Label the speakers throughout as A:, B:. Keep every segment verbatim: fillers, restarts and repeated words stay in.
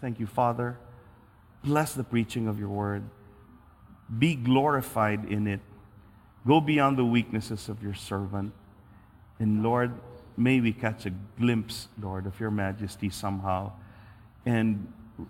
A: Thank you, Father. Bless the preaching of your word. Be glorified in it. Go beyond the weaknesses of your servant. And Lord, may we catch a glimpse, Lord, of your majesty somehow. And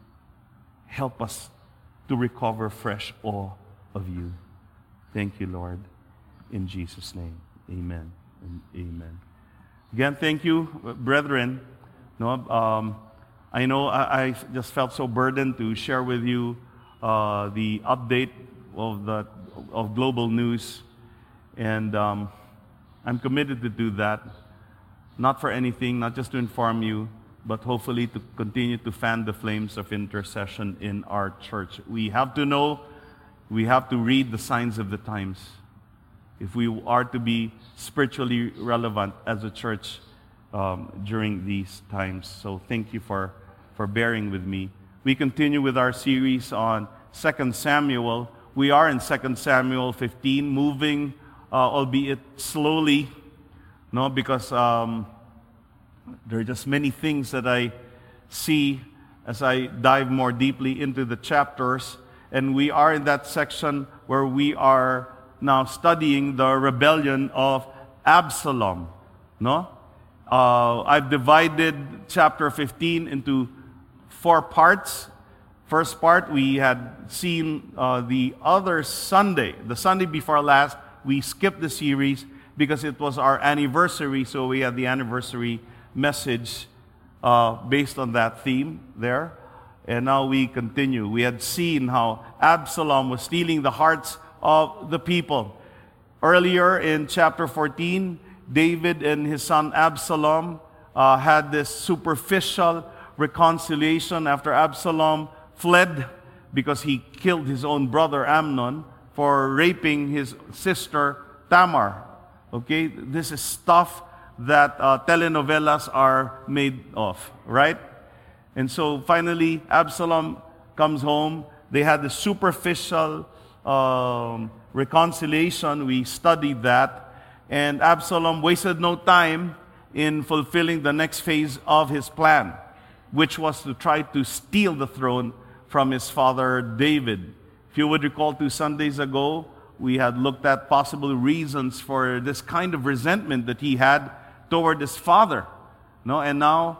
A: help us to recover fresh awe of you. Thank you, Lord. In Jesus' name, amen and amen. Again, thank you, brethren. No, um, I know I, I just felt so burdened to share with you uh, the update of the of global news, and um, I'm committed to do that, not for anything, not just to inform you, but hopefully to continue to fan the flames of intercession in our church. We have to know, we have to read the signs of the times if we are to be spiritually relevant as a church um, during these times. So thank you for, for bearing with me. We continue with our series on Second Samuel. We are in Second Samuel fifteen, moving, uh, albeit slowly, no, because um, there are just many things that I see as I dive more deeply into the chapters. And we are in that section where we are now studying the rebellion of Absalom. No? Uh, I've divided chapter fifteen into four parts. First part, we had seen uh, the other Sunday, the Sunday before last. We skipped the series because it was our anniversary, so we had the anniversary message uh, based on that theme there. And now we continue. We had seen how Absalom was stealing the hearts of the people. Earlier in chapter fourteen, David and his son Absalom uh, had this superficial reconciliation after Absalom fled because he killed his own brother Amnon for raping his sister Tamar. Okay, this is stuff that uh, telenovelas are made of, right? And so finally, Absalom comes home. They had the superficial um, reconciliation. We studied that. And Absalom wasted no time in fulfilling the next phase of his plan, which was to try to steal the throne from his father David. If you would recall, two Sundays ago, we had looked at possible reasons for this kind of resentment that he had toward his father. No, and now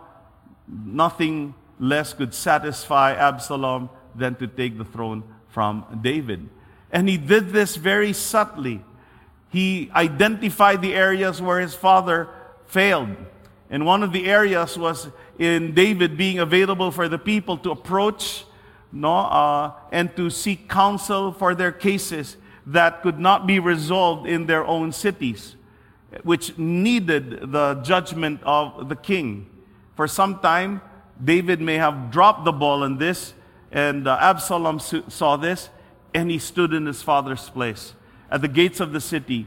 A: nothing less could satisfy Absalom than to take the throne from David. And he did this very subtly. He identified the areas where his father failed. And one of the areas was in David being available for the people to approach, no, uh, and to seek counsel for their cases that could not be resolved in their own cities, which needed the judgment of the king. For some time, David may have dropped the ball on this, and uh, Absalom saw this, and he stood in his father's place at the gates of the city,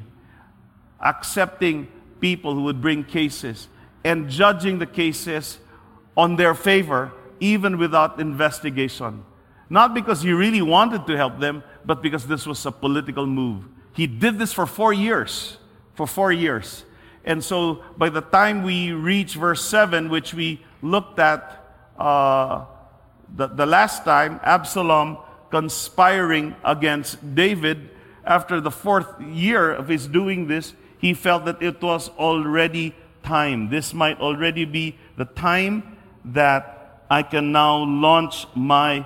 A: accepting people who would bring cases and judging the cases on their favor, even without investigation. Not because he really wanted to help them, but because this was a political move. He did this for four years. For four years. And so by the time we reach verse seven, which we looked at uh, the, the last time, Absalom conspiring against David, after the fourth year of his doing this, he felt that it was already time. This might already be the time that I can now launch my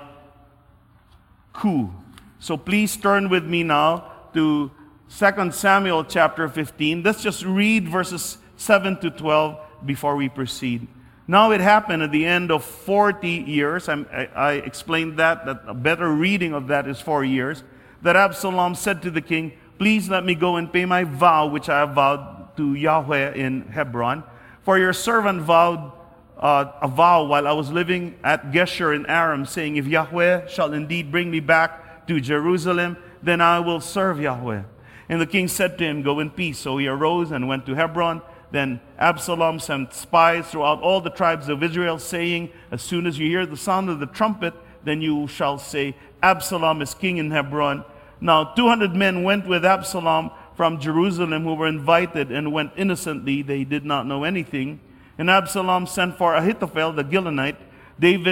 A: coup. So please turn with me now to Second Samuel chapter fifteen. Let's just read verses seven to twelve before we proceed. Now it happened at the end of forty years, I, I explained that, that a better reading of that is four years, that Absalom said to the king, "Please let me go and pay my vow which I have vowed to Yahweh in Hebron. For your servant vowed uh, a vow while I was living at Geshur in Aram, saying, if Yahweh shall indeed bring me back to Jerusalem, then I will serve Yahweh." And the king said to him, "Go in peace." So he arose and went to Hebron. Then Absalom sent spies throughout all the tribes of Israel, saying, "As soon as you hear the sound of the trumpet, then you shall say, Absalom is king in Hebron." Now two hundred men went with Absalom from Jerusalem who were invited and went innocently. They did not know anything. And Absalom sent for Ahithophel the Gilonite, David's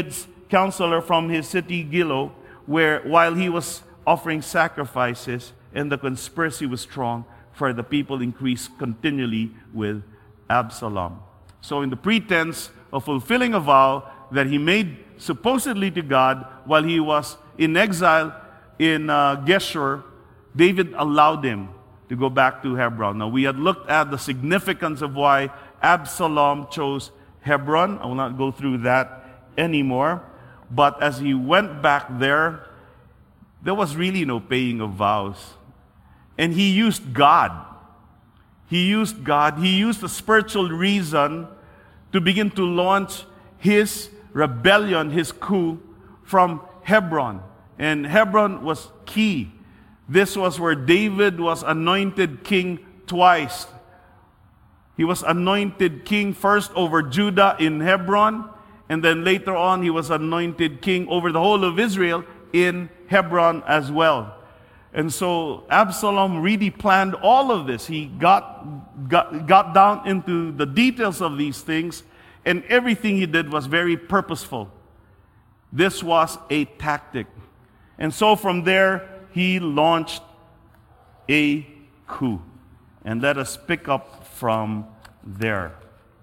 A: counselor from his city Gilo, where while he was offering sacrifices, and the conspiracy was strong, for the people increased continually with Absalom. So in the pretense of fulfilling a vow that he made supposedly to God while he was in exile in uh, Geshur, David allowed him to go back to Hebron. Now, we had looked at the significance of why Absalom chose Hebron. I will not go through that anymore. But as he went back there, there was really no paying of vows. And he used God. He used God. He used a spiritual reason to begin to launch his rebellion, his coup, from Hebron. And Hebron was key. This was where David was anointed king twice. He was anointed king first over Judah in Hebron, and then later on he was anointed king over the whole of Israel in Hebron as well. And so Absalom really planned all of this. He got, got, got down into the details of these things, and everything he did was very purposeful. This was a tactic. And so from there, he launched a coup. And let us pick up from there.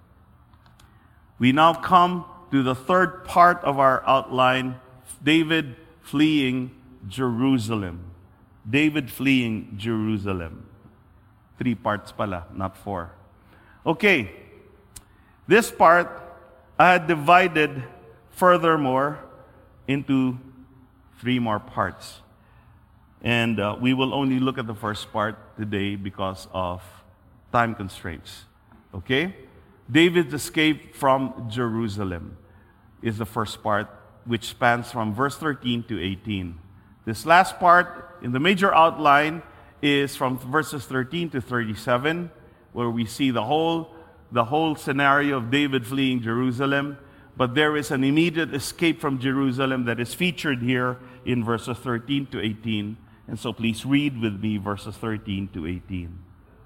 A: We now come to the third part of our outline, David fleeing Jerusalem. David fleeing Jerusalem. Three parts pala, not four. Okay, this part I had divided furthermore into three more parts. And uh, we will only look at the first part today because of time constraints. Okay? David's escape from Jerusalem is the first part, which spans from verse thirteen to eighteen. This last part, in the major outline, is from verses thirteen to thirty-seven, where we see the whole, the whole scenario of David fleeing Jerusalem. But there is an immediate escape from Jerusalem that is featured here in verses thirteen to eighteen. And so please read with me verses thirteen to eighteen.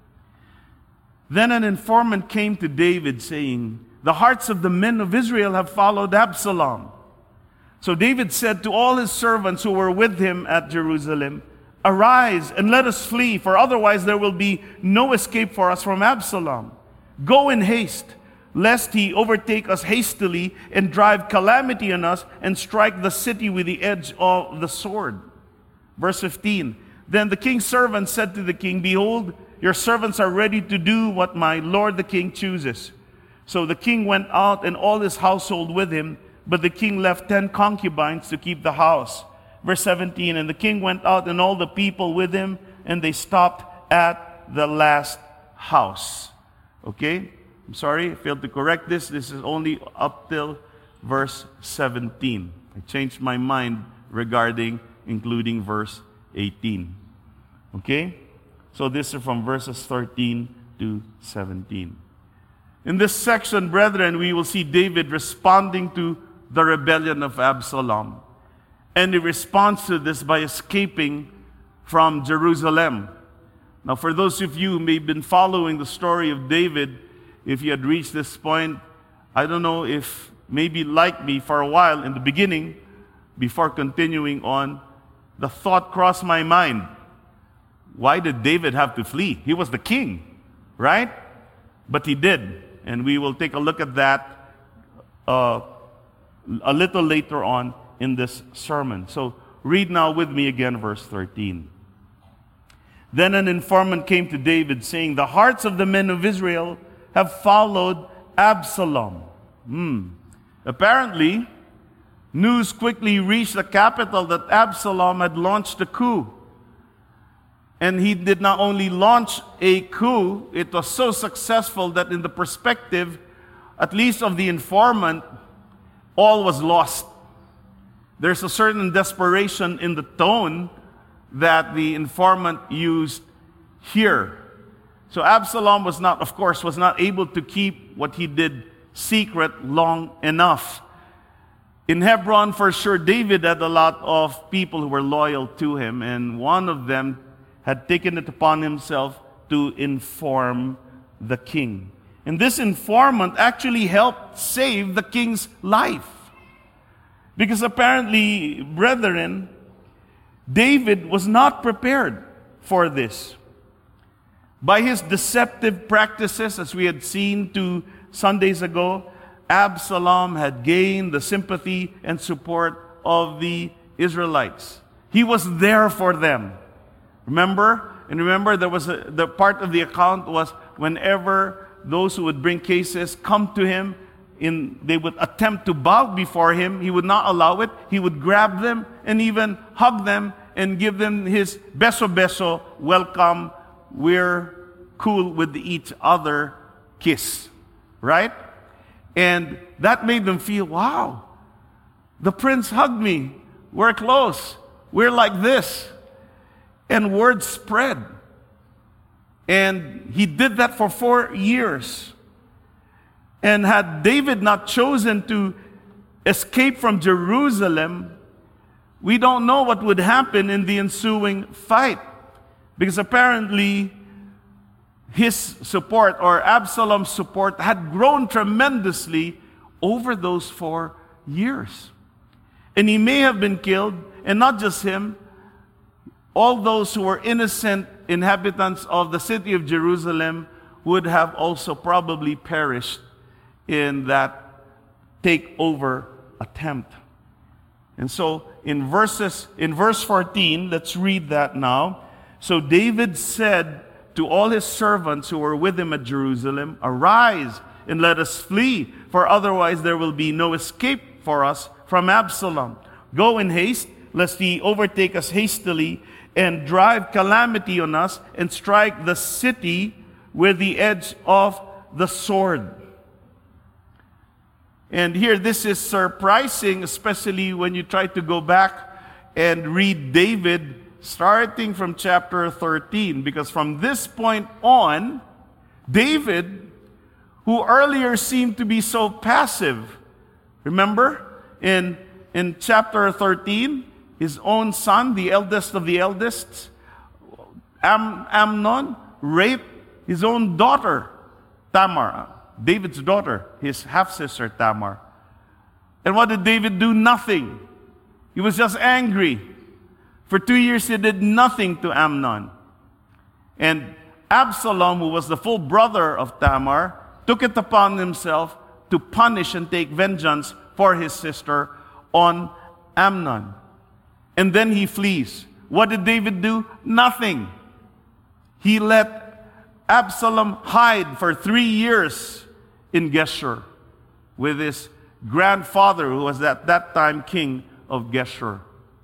A: Then an informant came to David saying, "The hearts of the men of Israel have followed Absalom." So David said to all his servants who were with him at Jerusalem, "Arise and let us flee, for otherwise there will be no escape for us from Absalom. Go in haste, lest he overtake us hastily and drive calamity on us and strike the city with the edge of the sword." Verse fifteen, "Then the king's servant said to the king, 'Behold, your servants are ready to do what my lord the king chooses.' So the king went out and all his household with him, but the king left ten concubines to keep the house." Verse seventeen, "And the king went out and all the people with him, and they stopped at the last house." Okay? I'm sorry, I failed to correct this. This is only up till verse seventeen. I changed my mind regarding including verse eighteen. Okay? So this is from verses thirteen to seventeen. In this section, brethren, we will see David responding to the rebellion of Absalom. And he responds to this by escaping from Jerusalem. Now, for those of you who may have been following the story of David, if you had reached this point, I don't know if maybe like me for a while in the beginning, before continuing on, the thought crossed my mind, why did David have to flee? He was the king, right? But he did. And we will take a look at that uh, a little later on in this sermon. So read now with me again verse thirteen. "Then an informant came to David saying, 'The hearts of the men of Israel have followed Absalom.'" Hmm. Apparently, news quickly reached the capital that Absalom had launched a coup. And he did not only launch a coup, it was so successful that in the perspective, at least of the informant, all was lost. There's a certain desperation in the tone that the informant used here. So Absalom was not, of course, was not able to keep what he did secret long enough. In Hebron, for sure, David had a lot of people who were loyal to him, and one of them had taken it upon himself to inform the king. And this informant actually helped save the king's life. Because apparently, brethren, David was not prepared for this. By his deceptive practices, as we had seen two Sundays ago, Absalom had gained the sympathy and support of the Israelites. He was there for them. Remember? And remember, there was a, the part of the account was whenever those who would bring cases come to him, in, they would attempt to bow before him. He would not allow it. He would grab them and even hug them and give them his beso beso, welcome, we're cool with each other kiss. Right? And that made them feel, wow, the prince hugged me. We're close. We're like this. And word spread. And he did that for four years. And had David not chosen to escape from Jerusalem, we don't know what would happen in the ensuing fight. Because apparently, his support, or Absalom's support, had grown tremendously over those four years. And he may have been killed, and not just him, all those who were innocent inhabitants of the city of Jerusalem would have also probably perished in that takeover attempt. And so in verses in verse fourteen, let's read that now. So David said to all his servants who were with him at Jerusalem, "Arise and let us flee, for otherwise there will be no escape for us from Absalom. Go in haste, lest he overtake us hastily and drive calamity on us and strike the city with the edge of the sword." And here, this is surprising, especially when you try to go back and read David starting from chapter thirteen, because from this point on, David, who earlier seemed to be so passive, remember, in, in chapter thirteen, his own son, the eldest of the eldest, Am, Amnon, raped his own daughter, Tamar, David's daughter, his half-sister Tamar. And what did David do? Nothing. He was just angry. For two years he did nothing to Amnon. And Absalom, who was the full brother of Tamar, took it upon himself to punish and take vengeance for his sister on Amnon. And then he flees. What did David do? Nothing. He let Absalom hide for three years in Geshur with his grandfather, who was at that time king of Geshur.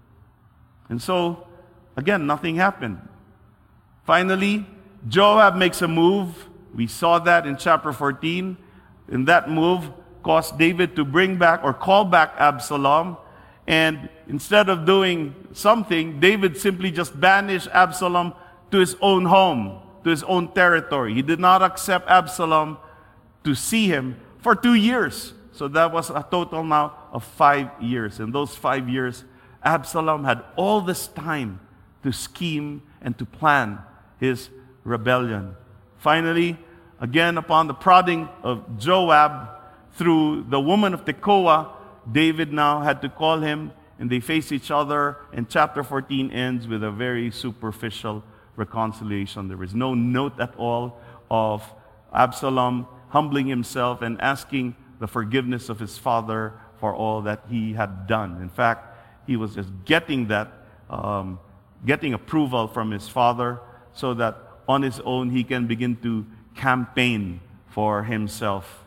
A: And so, again, nothing happened. Finally, Joab makes a move. We saw that in chapter fourteen. And that move caused David to bring back or call back Absalom. And instead of doing something, David simply just banished Absalom to his own home, to his own territory. He did not accept Absalom to see him for two years. So that was a total now of five years. In those five years, Absalom had all this time to scheme and to plan his rebellion. Finally, again, upon the prodding of Joab through the woman of Tekoa, David now had to call him, and they face each other, and chapter fourteen ends with a very superficial reconciliation. There is no note at all of Absalom humbling himself and asking the forgiveness of his father for all that he had done. In fact, he was just getting that, um, getting approval from his father so that on his own he can begin to campaign for himself.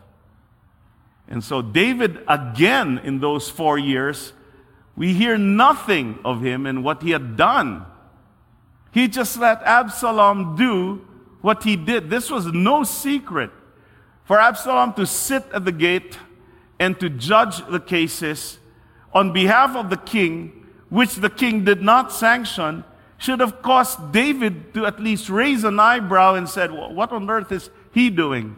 A: And so David, again, in those four years, we hear nothing of him and what he had done. He just let Absalom do what he did. This was no secret for Absalom to sit at the gate and to judge the cases on behalf of the king, which the king did not sanction, should have caused David to at least raise an eyebrow and said, what on earth is he doing?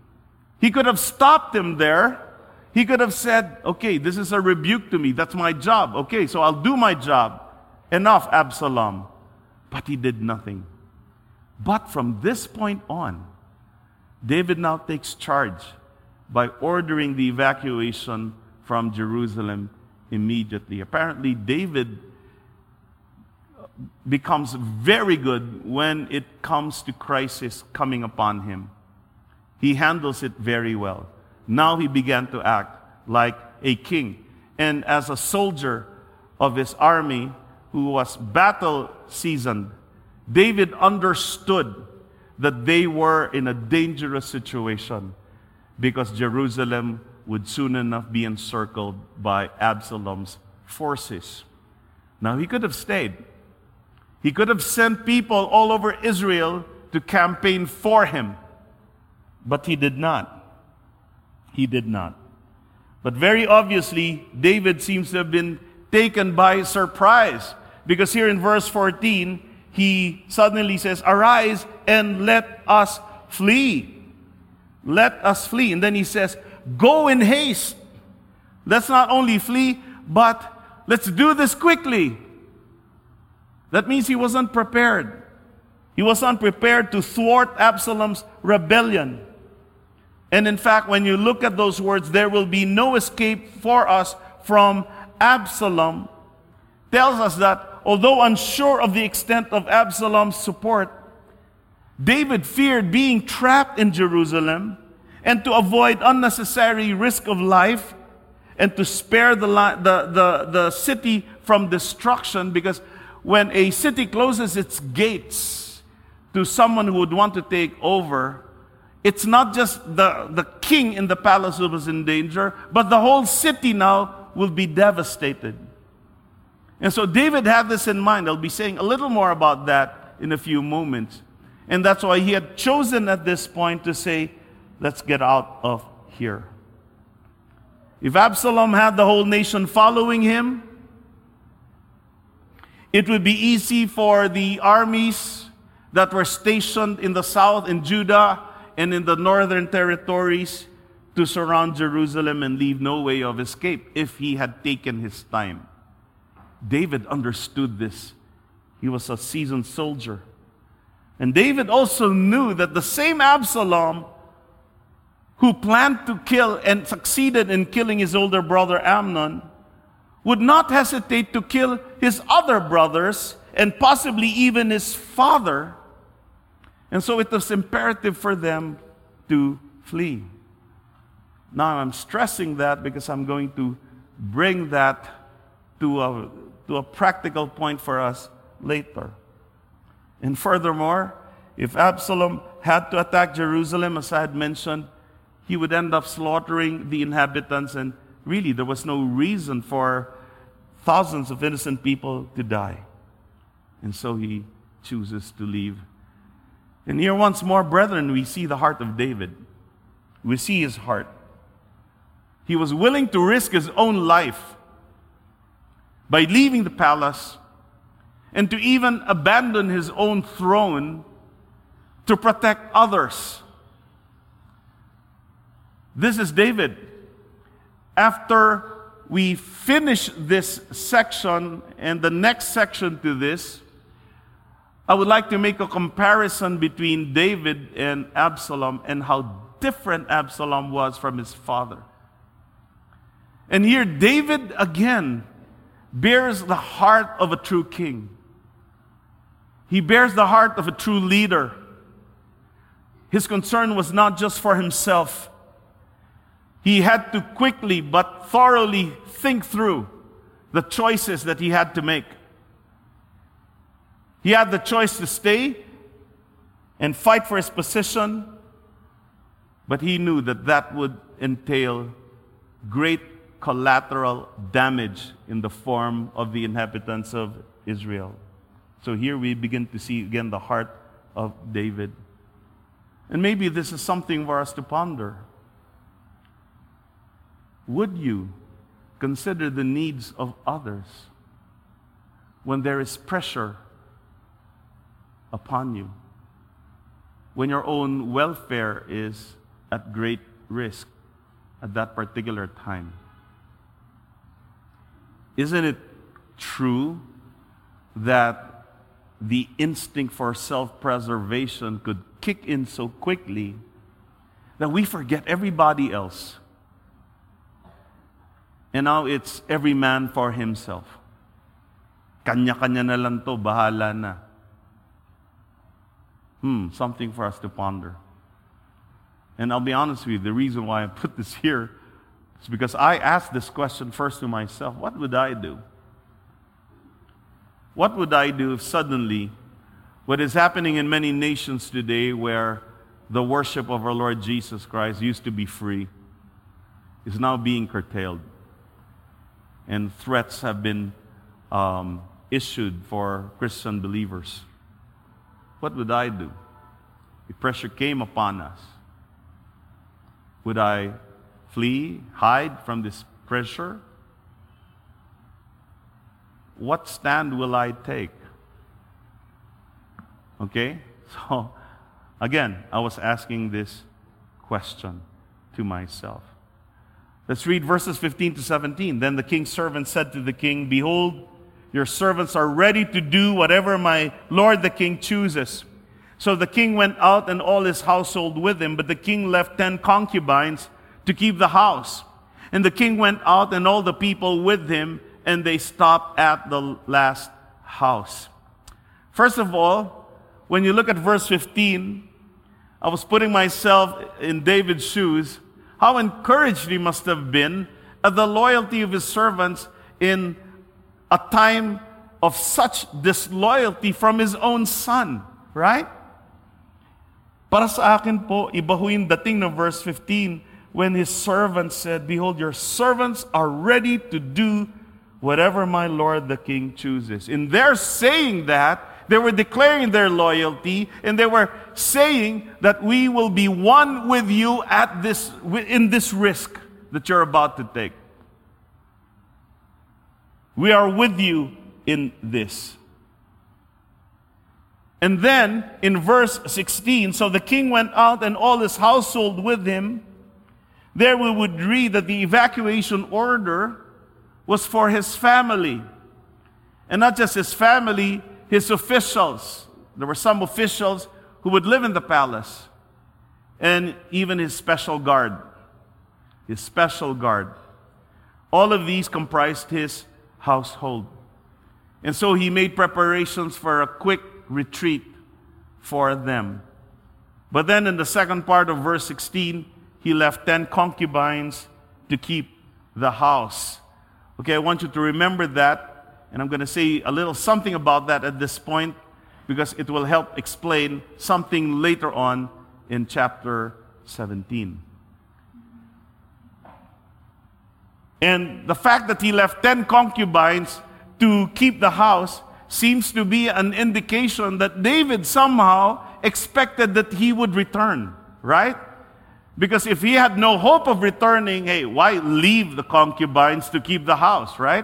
A: He could have stopped him there. He could have said, okay, this is a rebuke to me. That's my job. Okay, so I'll do my job. Enough, Absalom. But he did nothing. But from this point on, David now takes charge by ordering the evacuation from Jerusalem immediately. Apparently, David becomes very good when it comes to crisis coming upon him. He handles it very well. Now he began to act like a king. And as a soldier of his army who was battle seasoned, David understood that they were in a dangerous situation because Jerusalem would soon enough be encircled by Absalom's forces. Now he could have stayed. He could have sent people all over Israel to campaign for him. But he did not. He did not. But very obviously, David seems to have been taken by surprise. Because here in verse fourteen, he suddenly says, "Arise and let us flee. Let us flee." And then he says, "Go in haste. Let's not only flee, but let's do this quickly." That means he was unprepared. He was unprepared to thwart Absalom's rebellion. And in fact, when you look at those words, "there will be no escape for us from Absalom," tells us that although unsure of the extent of Absalom's support, David feared being trapped in Jerusalem, and to avoid unnecessary risk of life, and to spare the, the, the, the city from destruction, because when a city closes its gates to someone who would want to take over, it's not just the, the king in the palace who was in danger, but the whole city now will be devastated. And so David had this in mind. I'll be saying a little more about that in a few moments. And that's why he had chosen at this point to say, let's get out of here. If Absalom had the whole nation following him, it would be easy for the armies that were stationed in the south, in Judah, and in the northern territories to surround Jerusalem and leave no way of escape if he had taken his time. David understood this. He was a seasoned soldier. And David also knew that the same Absalom who planned to kill and succeeded in killing his older brother Amnon would not hesitate to kill his other brothers and possibly even his father. And so it was imperative for them to flee. Now I'm stressing that because I'm going to bring that to a, to a practical point for us later. And furthermore, if Absalom had to attack Jerusalem, as I had mentioned, he would end up slaughtering the inhabitants, and really there was no reason for thousands of innocent people to die. And so he chooses to leave. And here once more, brethren, we see the heart of David. We see his heart. He was willing to risk his own life by leaving the palace and to even abandon his own throne to protect others. This is David. After we finish this section and the next section to this, I would like to make a comparison between David and Absalom and how different Absalom was from his father. And here David again bears the heart of a true king. He bears the heart of a true leader. His concern was not just for himself. He had to quickly but thoroughly think through the choices that he had to make. He had the choice to stay and fight for his position, but he knew that that would entail great collateral damage in the form of the inhabitants of Israel. So here we begin to see again the heart of David. And maybe this is something for us to ponder. Would you consider the needs of others when there is pressure upon you? When your own welfare is at great risk at that particular time? Isn't it true that the instinct for self-preservation could kick in so quickly that we forget everybody else? And now it's every man for himself. Kanya-kanya na lang to, bahala na. Hmm, something for us to ponder. And I'll be honest with you, the reason why I put this here is because I asked this question first to myself. What would I do? What would I do if suddenly what is happening in many nations today, where the worship of our Lord Jesus Christ used to be free, is now being curtailed, and threats have been um, issued for Christian believers? What would I do if pressure came upon us? Would I flee, hide from this pressure? What stand will I take? Okay? So, again, I was asking this question to myself. Let's read verses fifteen to seventeen. Then the king's servant said to the king, "Behold, your servants are ready to do whatever my lord the king chooses." So the king went out and all his household with him, but the king left ten concubines to keep the house. And the king went out and all the people with him, and they stopped at the last house. First of all, when you look at verse fifteen, I was putting myself in David's shoes. How encouraged he must have been at the loyalty of his servants in a time of such disloyalty from his own son, right? Para sa akin po, iba ho yung dating ng verse fifteen when his servants said, "Behold, your servants are ready to do whatever my lord the king chooses." In their saying that, they were declaring their loyalty, and they were saying that we will be one with you at this in this risk that you're about to take. We are with you in this. And then, in verse sixteen, so the king went out and all his household with him. There we would read that the evacuation order was for his family. And not just his family, his officials. There were some officials who would live in the palace. And even his special guard. His special guard. All of these comprised his household. And so he made preparations for a quick retreat for them. But then in the second part of verse sixteen, he left ten concubines to keep the house. Okay, I want you to remember that, and I'm going to say a little something about that at this point, because it will help explain something later on in chapter seventeen. And the fact that he left ten concubines to keep the house seems to be an indication that David somehow expected that he would return, right? Because if he had no hope of returning, hey, why leave the concubines to keep the house, right?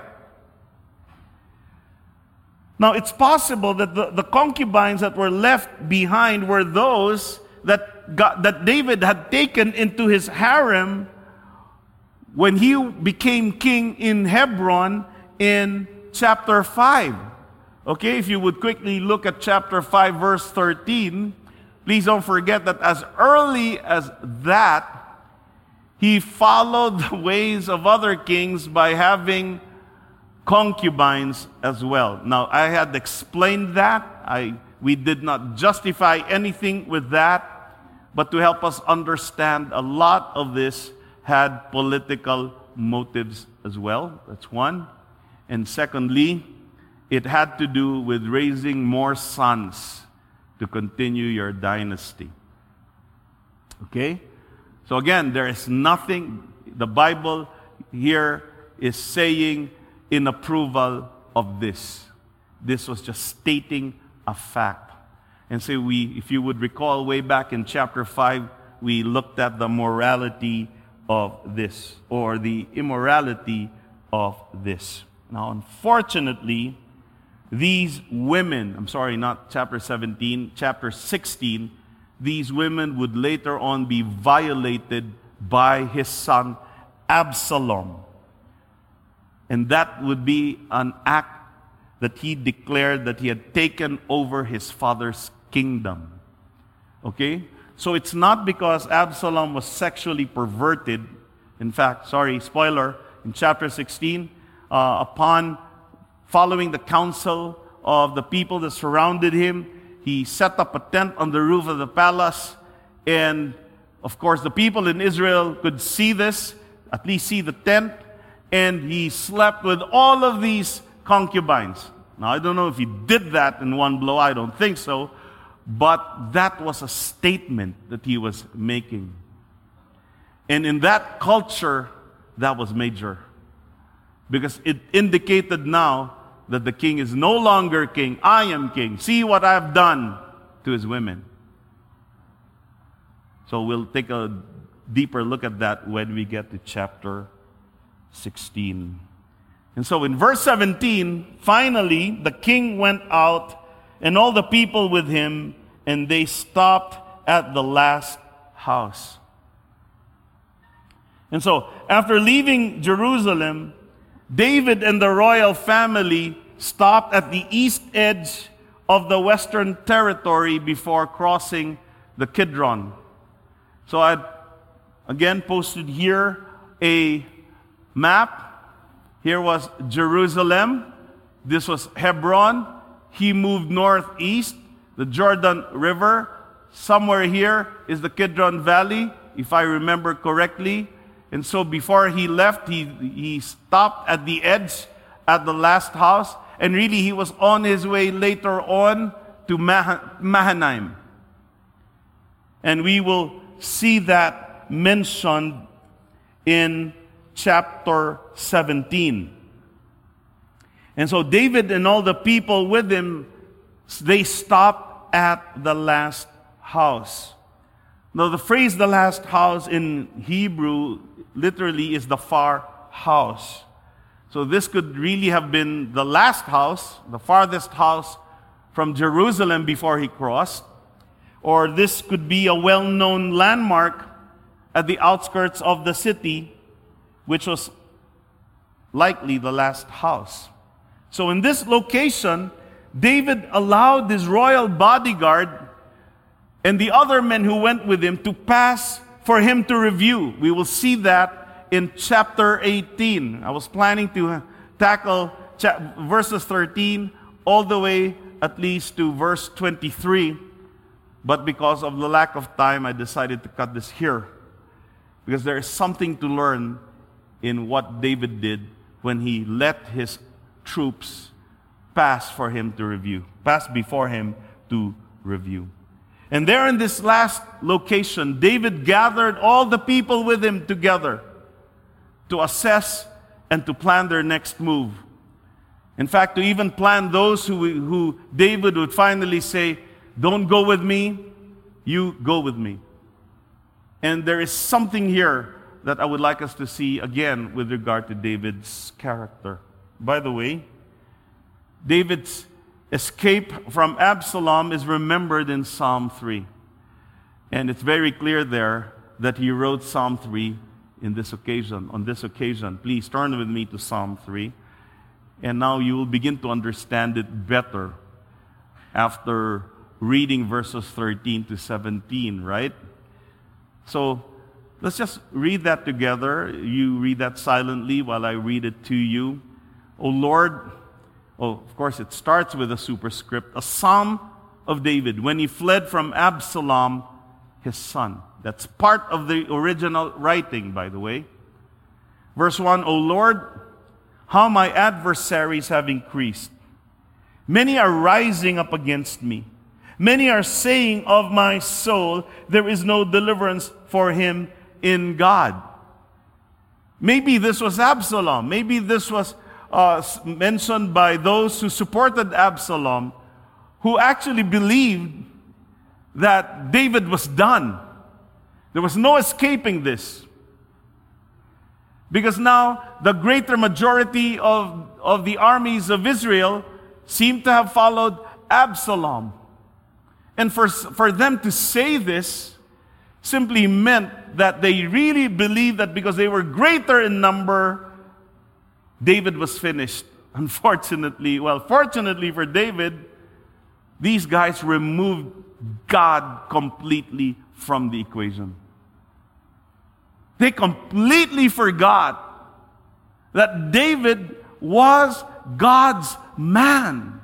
A: Now, it's possible that the, the concubines that were left behind were those that, got, that David had taken into his harem when he became king in Hebron in chapter five. Okay, if you would quickly look at chapter five, verse thirteen, please don't forget that as early as that, he followed the ways of other kings by having concubines as well. Now, I had explained that. I we did not justify anything with that, but to help us understand, a lot of this had political motives as well. That's one. And secondly, it had to do with raising more sons to continue your dynasty. Okay? So again, there is nothing the Bible here is saying in approval of this. This was just stating a fact. And so we, if you would recall way back in chapter five, we looked at the morality of this, or the immorality of this. Now, unfortunately, these women, I'm sorry, not chapter seventeen, chapter sixteen, these women would later on be violated by his son Absalom. And that would be an act that he declared that he had taken over his father's kingdom. Okay? So it's not because Absalom was sexually perverted. In fact, sorry, spoiler, in chapter sixteen, uh, upon following the counsel of the people that surrounded him, he set up a tent on the roof of the palace. And of course, the people in Israel could see this, at least see the tent. And he slept with all of these concubines. Now, I don't know if he did that in one blow. I don't think so. But that was a statement that he was making. And in that culture, that was major. Because it indicated now that the king is no longer king. I am king. See what I have done to his women. So we'll take a deeper look at that when we get to chapter sixteen. And so in verse seventeen, finally, the king went out and all the people with him, and they stopped at the last house. And so, after leaving Jerusalem, David and the royal family stopped at the east edge of the western territory before crossing the Kidron. So I again posted here a map. Here was Jerusalem. This was Hebron. He moved northeast, the Jordan River. Somewhere here is the Kidron Valley, if I remember correctly. And so before he left, he, he stopped at the edge at the last house. And really, he was on his way later on to Mah- Mahanaim. And we will see that mentioned in chapter seventeen. And so David and all the people with him, they stopped at the last house. Now, the phrase "the last house" in Hebrew literally is the far house. So this could really have been the last house, the farthest house from Jerusalem before he crossed. Or this could be a well-known landmark at the outskirts of the city, which was likely the last house. So in this location, David allowed his royal bodyguard and the other men who went with him to pass for him to review. We will see that in chapter eighteen. I was planning to tackle cha- verses thirteen all the way at least to verse twenty-three. But because of the lack of time, I decided to cut this here. Because there is something to learn in what David did when he let his troops pass for him to review, pass before him to review. And there in this last location, David gathered all the people with him together to assess and to plan their next move. In fact, to even plan those who, who David would finally say, "Don't go with me, you go with me." And there is something here that I would like us to see again with regard to David's character. By the way, David's escape from Absalom is remembered in Psalm three. And it's very clear there that he wrote Psalm three in this occasion, on this occasion. Please turn with me to Psalm three. And now you will begin to understand it better after reading verses thirteen to seventeen, right? So let's just read that together. You read that silently while I read it to you. O Lord, oh, of course it starts with a superscript, a psalm of David when he fled from Absalom, his son. That's part of the original writing, by the way. Verse one, O Lord, how my adversaries have increased. Many are rising up against me. Many are saying of my soul, there is no deliverance for him in God. Maybe this was Absalom. Maybe this was uh, mentioned by those who supported Absalom, who actually believed that David was done. There was no escaping this. Because now the greater majority of, of the armies of Israel seem to have followed Absalom. And for, for them to say this simply meant that they really believed that because they were greater in number, David was finished. Unfortunately, well, fortunately for David, these guys removed God completely from the equation. They completely forgot that David was God's man.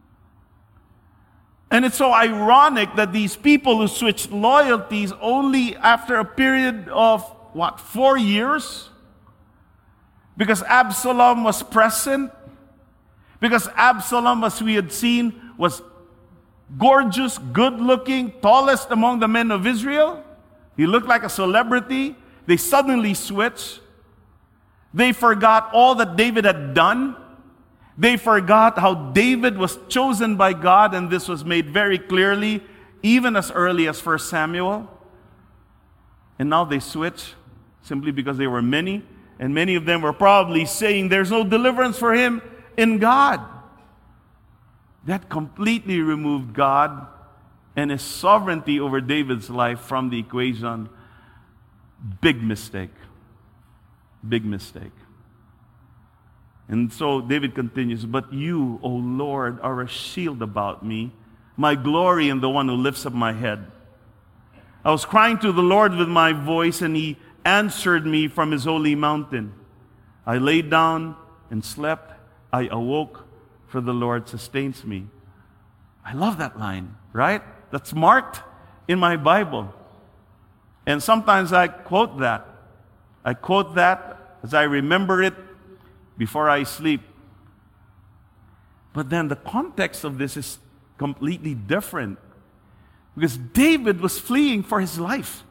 A: And it's so ironic that these people who switched loyalties only after a period of, what, four years? Because Absalom was present. Because Absalom, as we had seen, was gorgeous, good-looking, tallest among the men of Israel. He looked like a celebrity. They suddenly switched. They forgot all that David had done. They forgot how David was chosen by God, and this was made very clearly, even as early as First Samuel. And now they switch simply because they were many, and many of them were probably saying there's no deliverance for him in God. That completely removed God and his sovereignty over David's life from the equation. Big mistake. Big mistake. And so David continues, but you, O Lord, are a shield about me, my glory and the one who lifts up my head. I was crying to the Lord with my voice, and he answered me from his holy mountain. I lay down and slept. I awoke, for the Lord sustains me. I love that line, right? That's marked in my Bible. And sometimes I quote that. I quote that as I remember it before I sleep. But then the context of this is completely different. Because David was fleeing for his life.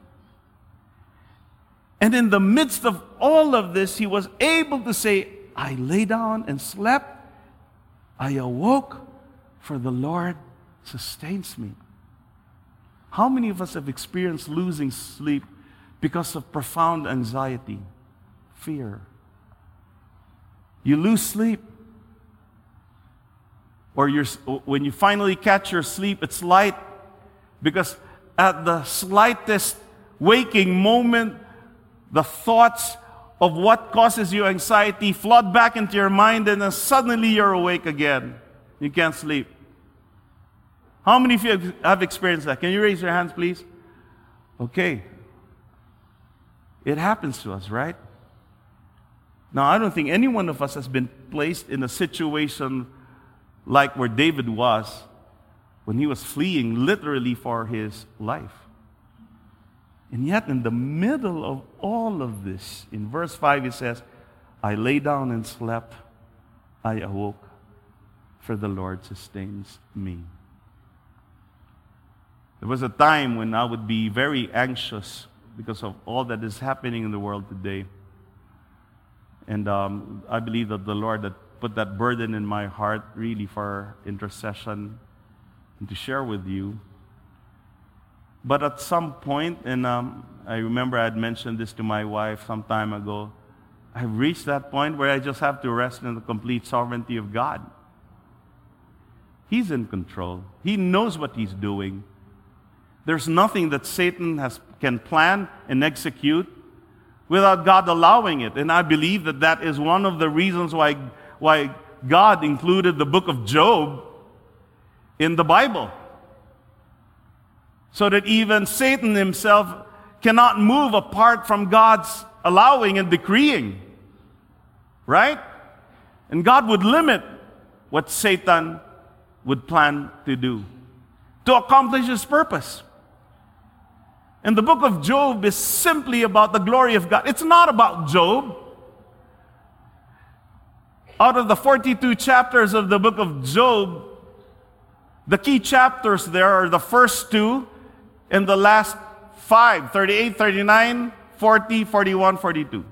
A: And in the midst of all of this, he was able to say, I lay down and slept. I awoke, for the Lord sustains me. How many of us have experienced losing sleep because of profound anxiety, fear? You lose sleep. Or you're, when you finally catch your sleep, it's light. Because at the slightest waking moment, the thoughts of what causes you anxiety flood back into your mind, and then suddenly you're awake again. You can't sleep. How many of you have experienced that? Can you raise your hands, please? Okay. It happens to us, right? Now, I don't think any one of us has been placed in a situation like where David was when he was fleeing literally for his life. And yet, in the middle of all of this, in verse five, it says, I lay down and slept. I awoke, for the Lord sustains me. There was a time when I would be very anxious because of all that is happening in the world today. And um, I believe that the Lord had put that burden in my heart really for intercession and to share with you. But at some point, and um, I remember I had mentioned this to my wife some time ago, I reached that point where I just have to rest in the complete sovereignty of God. He's in control. He knows what He's doing. There's nothing that Satan has, can plan and execute without God allowing it. And I believe that that is one of the reasons why, why God included the book of Job in the Bible. So that even Satan himself cannot move apart from God's allowing and decreeing. Right? And God would limit what Satan would plan to do to accomplish His purpose. And the book of Job is simply about the glory of God. It's not about Job. Out of the forty-two chapters of the book of Job, the key chapters there are the first two and the last five, thirty-eight, thirty-nine, forty, forty-one, forty-two.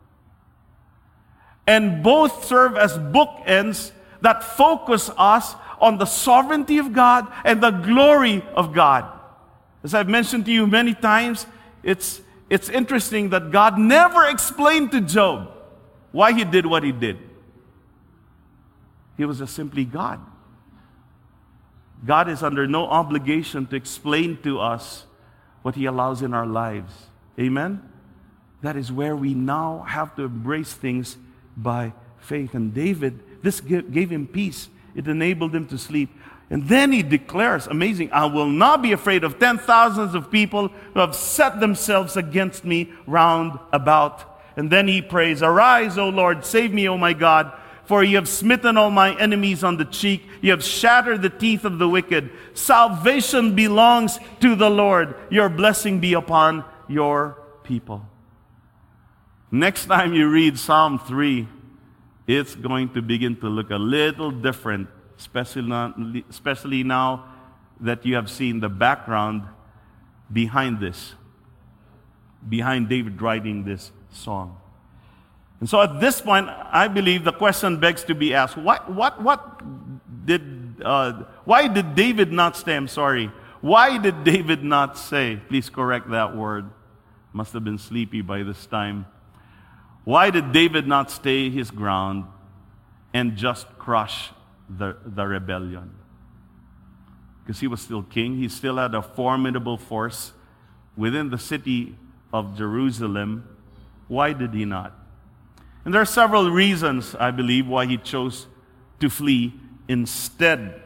A: And both serve as bookends that focus us on the sovereignty of God and the glory of God. As I've mentioned to you many times, it's, it's interesting that God never explained to Job why he did what he did. He was just simply God. God is under no obligation to explain to us what He allows in our lives. Amen? That is where we now have to embrace things by faith. And David, this gave him peace. It enabled him to sleep. And then he declares, amazing, I will not be afraid of ten thousands of people who have set themselves against me round about. And then he prays, "Arise, O Lord, save me, O my God, for you have smitten all my enemies on the cheek. You have shattered the teeth of the wicked. Salvation belongs to the Lord. Your blessing be upon your people." Next time you read Psalm three, it's going to begin to look a little different, especially now, especially now that you have seen the background behind this, behind David writing this song. And so at this point, I believe the question begs to be asked, what, what, what did, uh, why did David not stay? I'm sorry. Why did David not say, please correct that word, must have been sleepy by this time. Why did David not stay his ground and just crush the, the rebellion? Because he was still king. He still had a formidable force within the city of Jerusalem. Why did he not? And there are several reasons, I believe, why he chose to flee instead.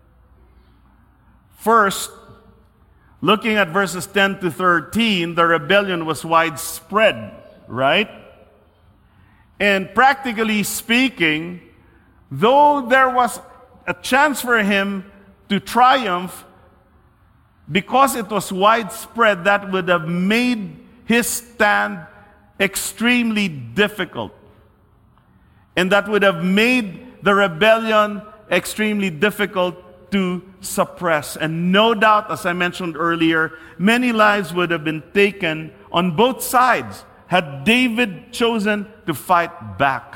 A: First, looking at verses ten to thirteen, the rebellion was widespread, right? And practically speaking, though there was a chance for him to triumph, because it was widespread, that would have made his stand extremely difficult. And that would have made the rebellion extremely difficult to suppress. And no doubt, as I mentioned earlier, many lives would have been taken on both sides had David chosen to fight back.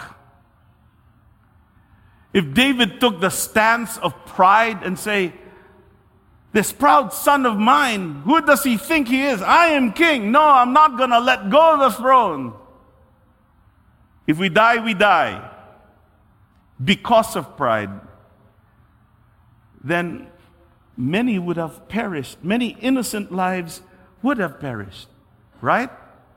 A: If David took the stance of pride and say, "This proud son of mine, who does he think he is? I am king. No, I'm not going to let go of the throne. If we die, we die," because of pride, then many would have perished. Many innocent lives would have perished, right?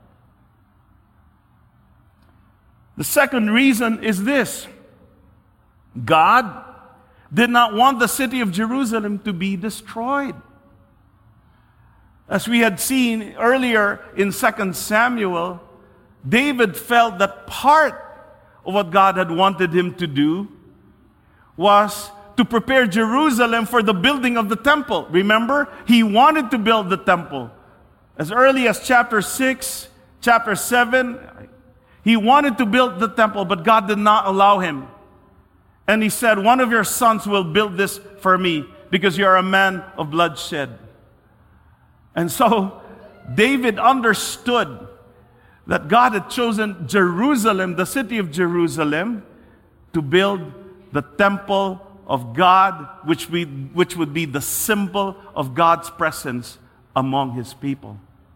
A: The second reason is this: God did not want the city of Jerusalem to be destroyed. As we had seen earlier in Second Samuel, David felt that part of what God had wanted him to do was to prepare Jerusalem for the building of the temple. Remember, he wanted to build the temple. As early as chapter six, chapter seven, he wanted to build the temple, but God did not allow him. And he said, "One of your sons will build this for me because you are a man of bloodshed." And so David understood that God had chosen Jerusalem, the city of Jerusalem, to build the temple of God, which, we, which would be the symbol of God's presence among his people.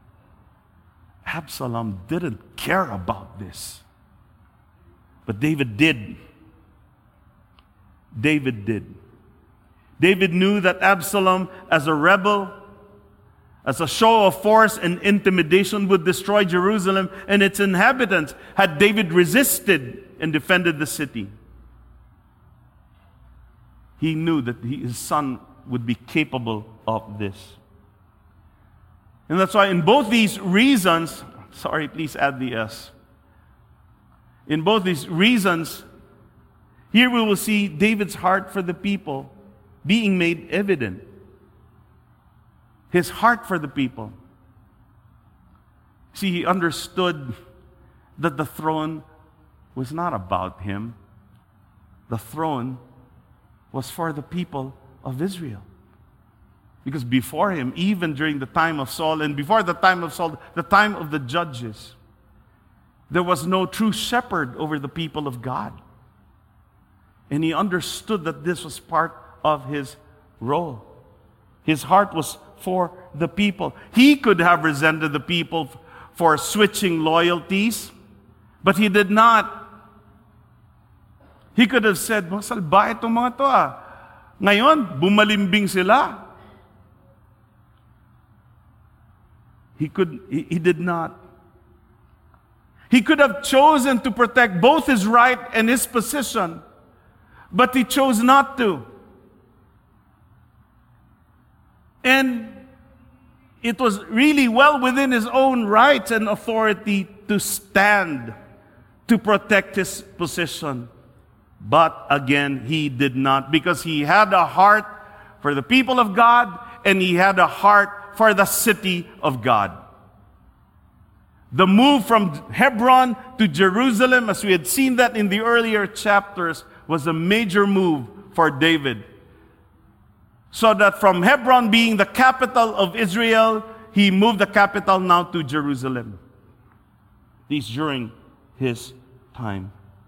A: Absalom didn't care about this, but David did. David did. David knew that Absalom, as a rebel, as a show of force and intimidation, would destroy Jerusalem and its inhabitants had David resisted and defended the city. He knew that he, his son would be capable of this. And that's why in both these reasons, sorry, please add the S. In both these reasons, here we will see David's heart for the people being made evident. His heart for the people. See, he understood that the throne was not about him. The throne was for the people of Israel. Because before him, even during the time of Saul, and before the time of Saul, the time of the judges, there was no true shepherd over the people of God. And he understood that this was part of his role. His heart was for the people. He could have resented the people for switching loyalties, but he did not. He could have said, "Masalba itong mga to ah. Ngayon, bumalimbing sila." He could, he, he did not. He could have chosen to protect both his right and his position, but he chose not to. And it was really well within his own rights and authority to stand to protect his position. But again, he did not, because he had a heart for the people of God, and he had a heart for the city of God. The move from Hebron to Jerusalem, as we had seen that in the earlier chapters, was a major move for David. So that from Hebron being the capital of Israel, he moved the capital now to Jerusalem. This during his time.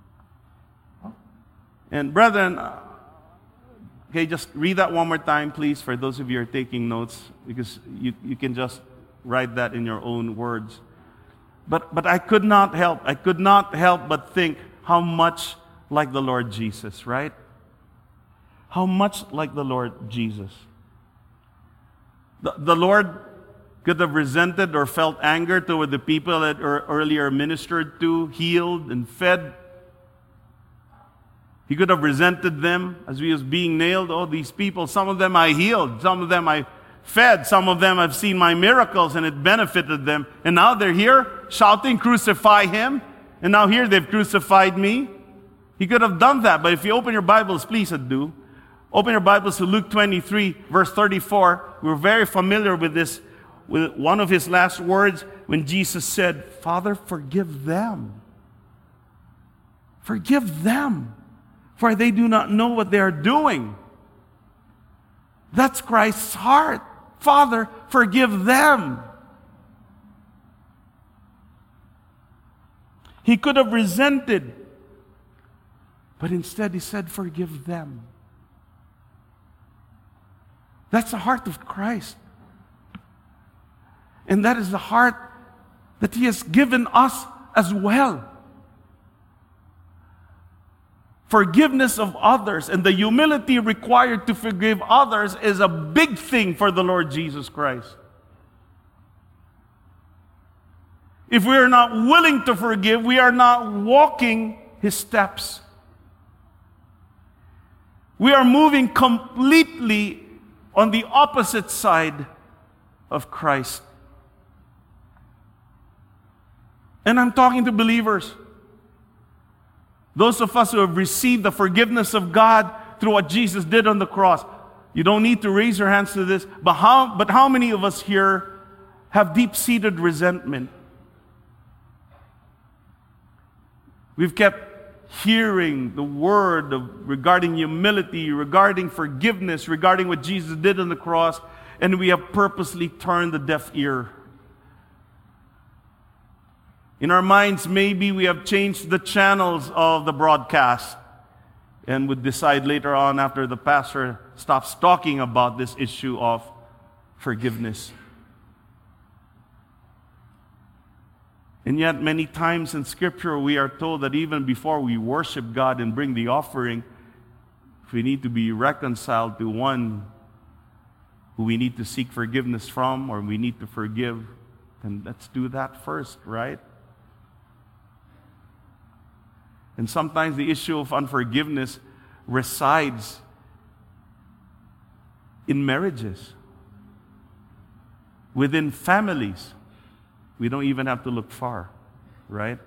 A: And brethren, okay, just read that one more time, please, for those of you who are taking notes, because you, you can just write that in your own words. But but I could not help, I could not help but think how much like the Lord Jesus, right? How much like the Lord Jesus. The, the Lord could have resented or felt anger toward the people that are earlier ministered to, healed, and fed. He could have resented them as he was being nailed. Oh, these people, some of them I healed, some of them I fed, some of them I've seen my miracles and it benefited them. And now they're here shouting, crucify him. And now here they've crucified me. He could have done that. But if you open your Bibles, please do. Open your Bibles to Luke twenty-three, verse thirty-four. We're very familiar with this, with one of his last words when Jesus said, Father, forgive them. Forgive them, for they do not know what they are doing. That's Christ's heart. Father, forgive them. He could have resented, but instead he said, forgive them. That's the heart of Christ. And that is the heart that he has given us as well. Forgiveness of others and the humility required to forgive others is a big thing for the Lord Jesus Christ. If we are not willing to forgive, we are not walking his steps. We are moving completely on the opposite side of Christ. And I'm talking to believers. Those of us who have received the forgiveness of God through what Jesus did on the cross. You don't need to raise your hands to this, but how, but how many of us here have deep-seated resentment? We've kept hearing the word of, regarding humility, regarding forgiveness, regarding what Jesus did on the cross, and we have purposely turned the deaf ear. In our minds, maybe we have changed the channels of the broadcast and would decide later on, after the pastor stops talking about this issue of forgiveness. And yet, many times in Scripture, we are told that even before we worship God and bring the offering, if we need to be reconciled to one who we need to seek forgiveness from, or we need to forgive, then let's do that first, right? And sometimes the issue of unforgiveness resides in marriages, within families. We don't even have to look far, right?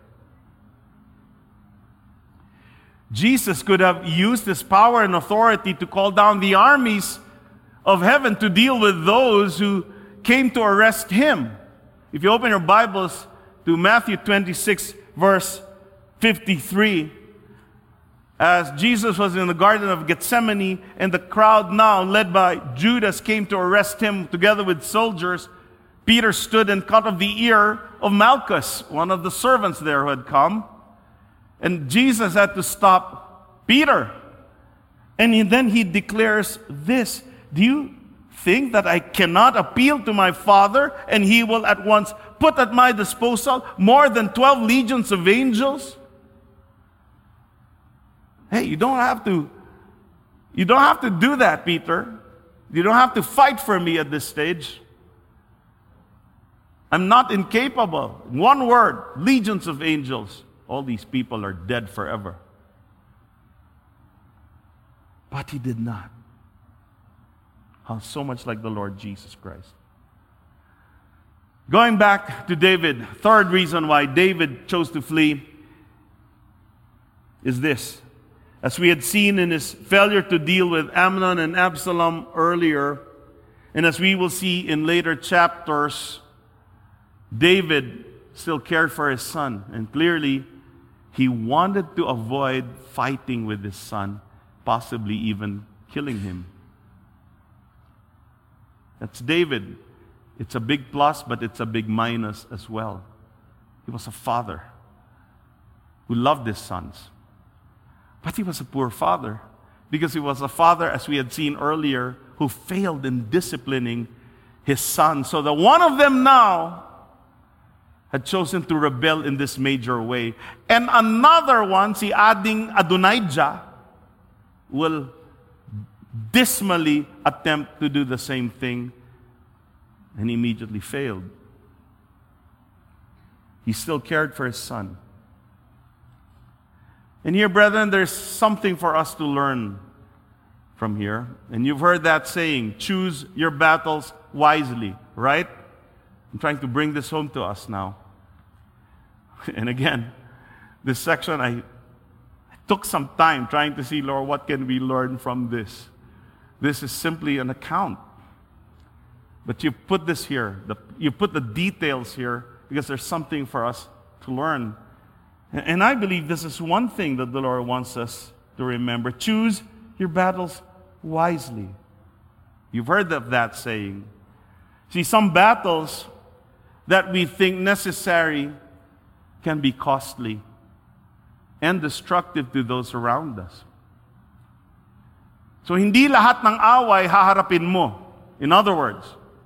A: Jesus could have used his power and authority to call down the armies of heaven to deal with those who came to arrest him. If you open your Bibles to Matthew twenty-six, verse fifty-three, as Jesus was in the Garden of Gethsemane, and the crowd now, led by Judas, came to arrest him together with soldiers, Peter stood and cut off the ear of Malchus, one of the servants there who had come. And Jesus had to stop Peter. And he, then he declares this, do you think that I cannot appeal to my Father and he will at once put at my disposal more than twelve legions of angels? Hey, you don't have to, you don't have to do that, Peter. You don't have to fight for me at this stage. I'm not incapable. One word, legions of angels. All these people are dead forever. But he did not. How so much like the Lord Jesus Christ. Going back to David, third reason why David chose to flee is this. As we had seen in his failure to deal with Amnon and Absalom earlier, and as we will see in later chapters, David still cared for his son, and clearly he wanted to avoid fighting with his son, possibly even killing him. That's David. It's a big plus, but it's a big minus as well. He was a father who loved his sons. But he was a poor father, because he was a father, as we had seen earlier, who failed in disciplining his son. So that one of them now had chosen to rebel in this major way. And another one, si Ading Adonijah, will dismally attempt to do the same thing and immediately failed. He still cared for his son. And here, brethren, there's something for us to learn from here. And you've heard that saying, choose your battles wisely, right? I'm trying to bring this home to us now. And again, this section, I took some time trying to see, Lord, what can we learn from this? This is simply an account. But you put this here, the, you put the details here, because there's something for us to learn. And I believe this is one thing that the Lord wants us to remember. Choose your battles wisely. You've heard of that saying. See, some battles that we think necessary can be costly and destructive to those around us. So hindi lahat ng away haharapin mo. In other words,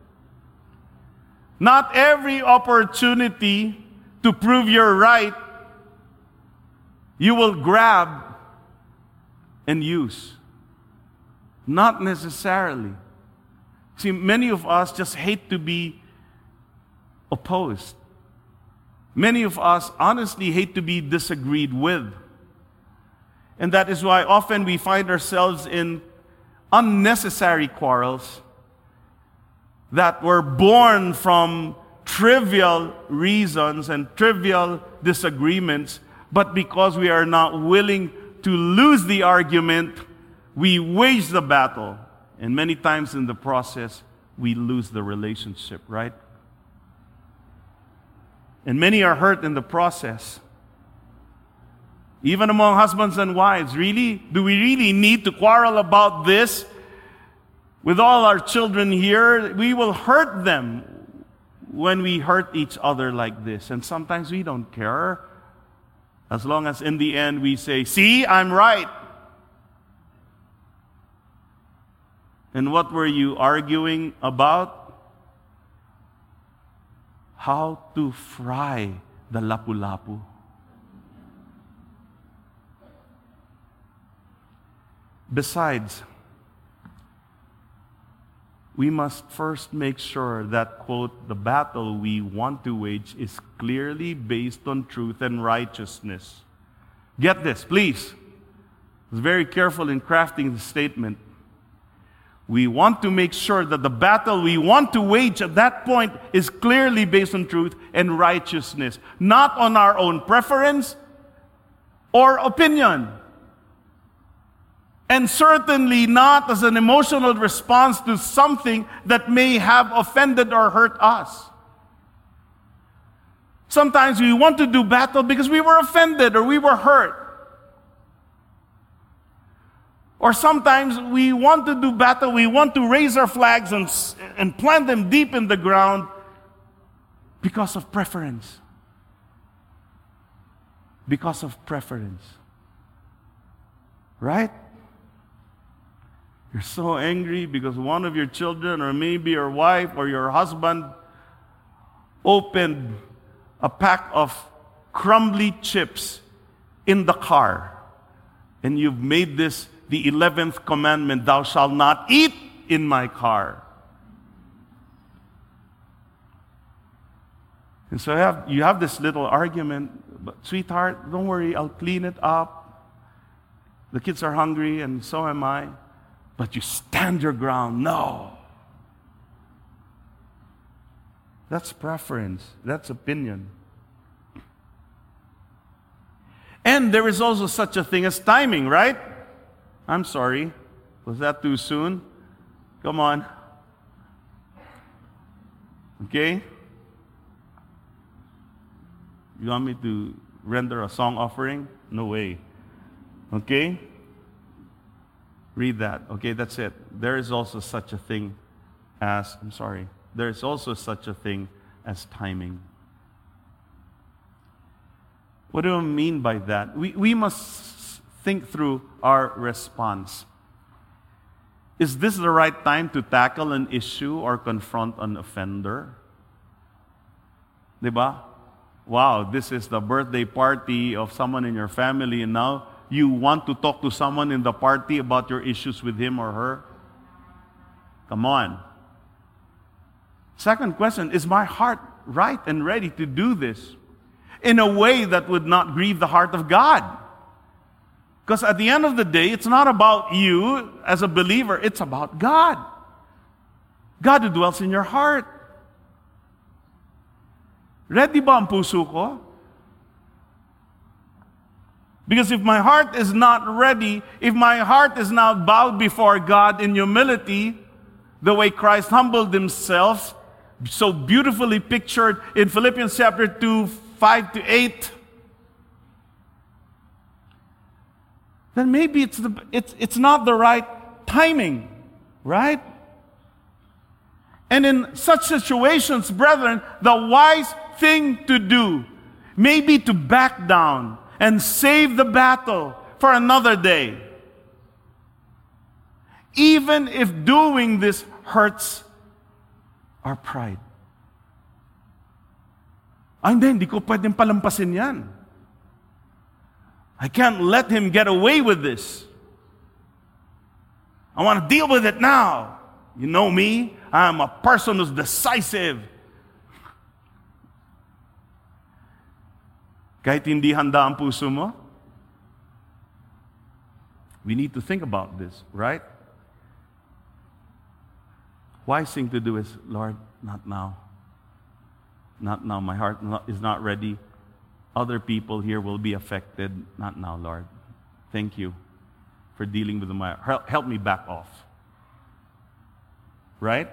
A: not every opportunity to prove you're right you will grab and use. Not necessarily. See, many of us just hate to be opposed. Many of us honestly hate to be disagreed with. And that is why often we find ourselves in unnecessary quarrels that were born from trivial reasons and trivial disagreements. But because we are not willing to lose the argument, we wage the battle. And many times in the process, we lose the relationship, right? And many are hurt in the process. Even among husbands and wives, really? Do we really need to quarrel about this? With all our children here, we will hurt them when we hurt each other like this. And sometimes we don't care. As long as in the end we say, see, I'm right. And what were you arguing about? How to fry the lapu-lapu. Besides, we must first make sure that, quote, the battle we want to wage is clearly based on truth and righteousness. Get this, please. I was very careful in crafting the statement. We want to make sure that the battle we want to wage at that point is clearly based on truth and righteousness, not on our own preference or opinion. And certainly not as an emotional response to something that may have offended or hurt us. Sometimes we want to do battle because we were offended or we were hurt. Or sometimes we want to do battle, we want to raise our flags and, and plant them deep in the ground because of preference. Because of preference. Right? You're so angry because one of your children, or maybe your wife or your husband, opened a pack of crumbly chips in the car. And you've made this the eleventh commandment, thou shalt not eat in my car. And so you have, you have this little argument, but sweetheart, don't worry, I'll clean it up. The kids are hungry and so am I. But you stand your ground. No. That's preference. That's opinion. And there is also such a thing as timing, right? I'm sorry. Was that too soon? Come on. Okay? You want me to render a song offering? No way. Okay? Read that. Okay, that's it. There is also such a thing as, I'm sorry, there is also such a thing as timing. What do I mean by that? We, we must think through our response. Is this the right time to tackle an issue or confront an offender? Diba? Wow, this is the birthday party of someone in your family, and now you want to talk to someone in the party about your issues with him or her? Come on. Second question, is my heart right and ready to do this in a way that would not grieve the heart of God? Because at the end of the day, it's not about you as a believer, it's about God. God who dwells in your heart. Ready ba ang puso ko? Because if my heart is not ready, if my heart is not bowed before God in humility, the way Christ humbled himself, so beautifully pictured in Philippians chapter two, five to eight, then maybe it's, the, it's, it's not the right timing, right? And in such situations, brethren, the wise thing to do may be to back down and save the battle for another day. Even if doing this hurts our pride. Ay, hindi, hindi ko pwedeng palampasin yan. I can't let him get away with this. I want to deal with it now. You know me, I'm a person who's decisive. Kahit hindi handa ang puso mo, we need to think about this, right? Wise thing to do is, Lord, not now. Not now. My heart is not ready. Other people here will be affected. Not now, Lord. Thank you for dealing with my heart. Help me back off. Right?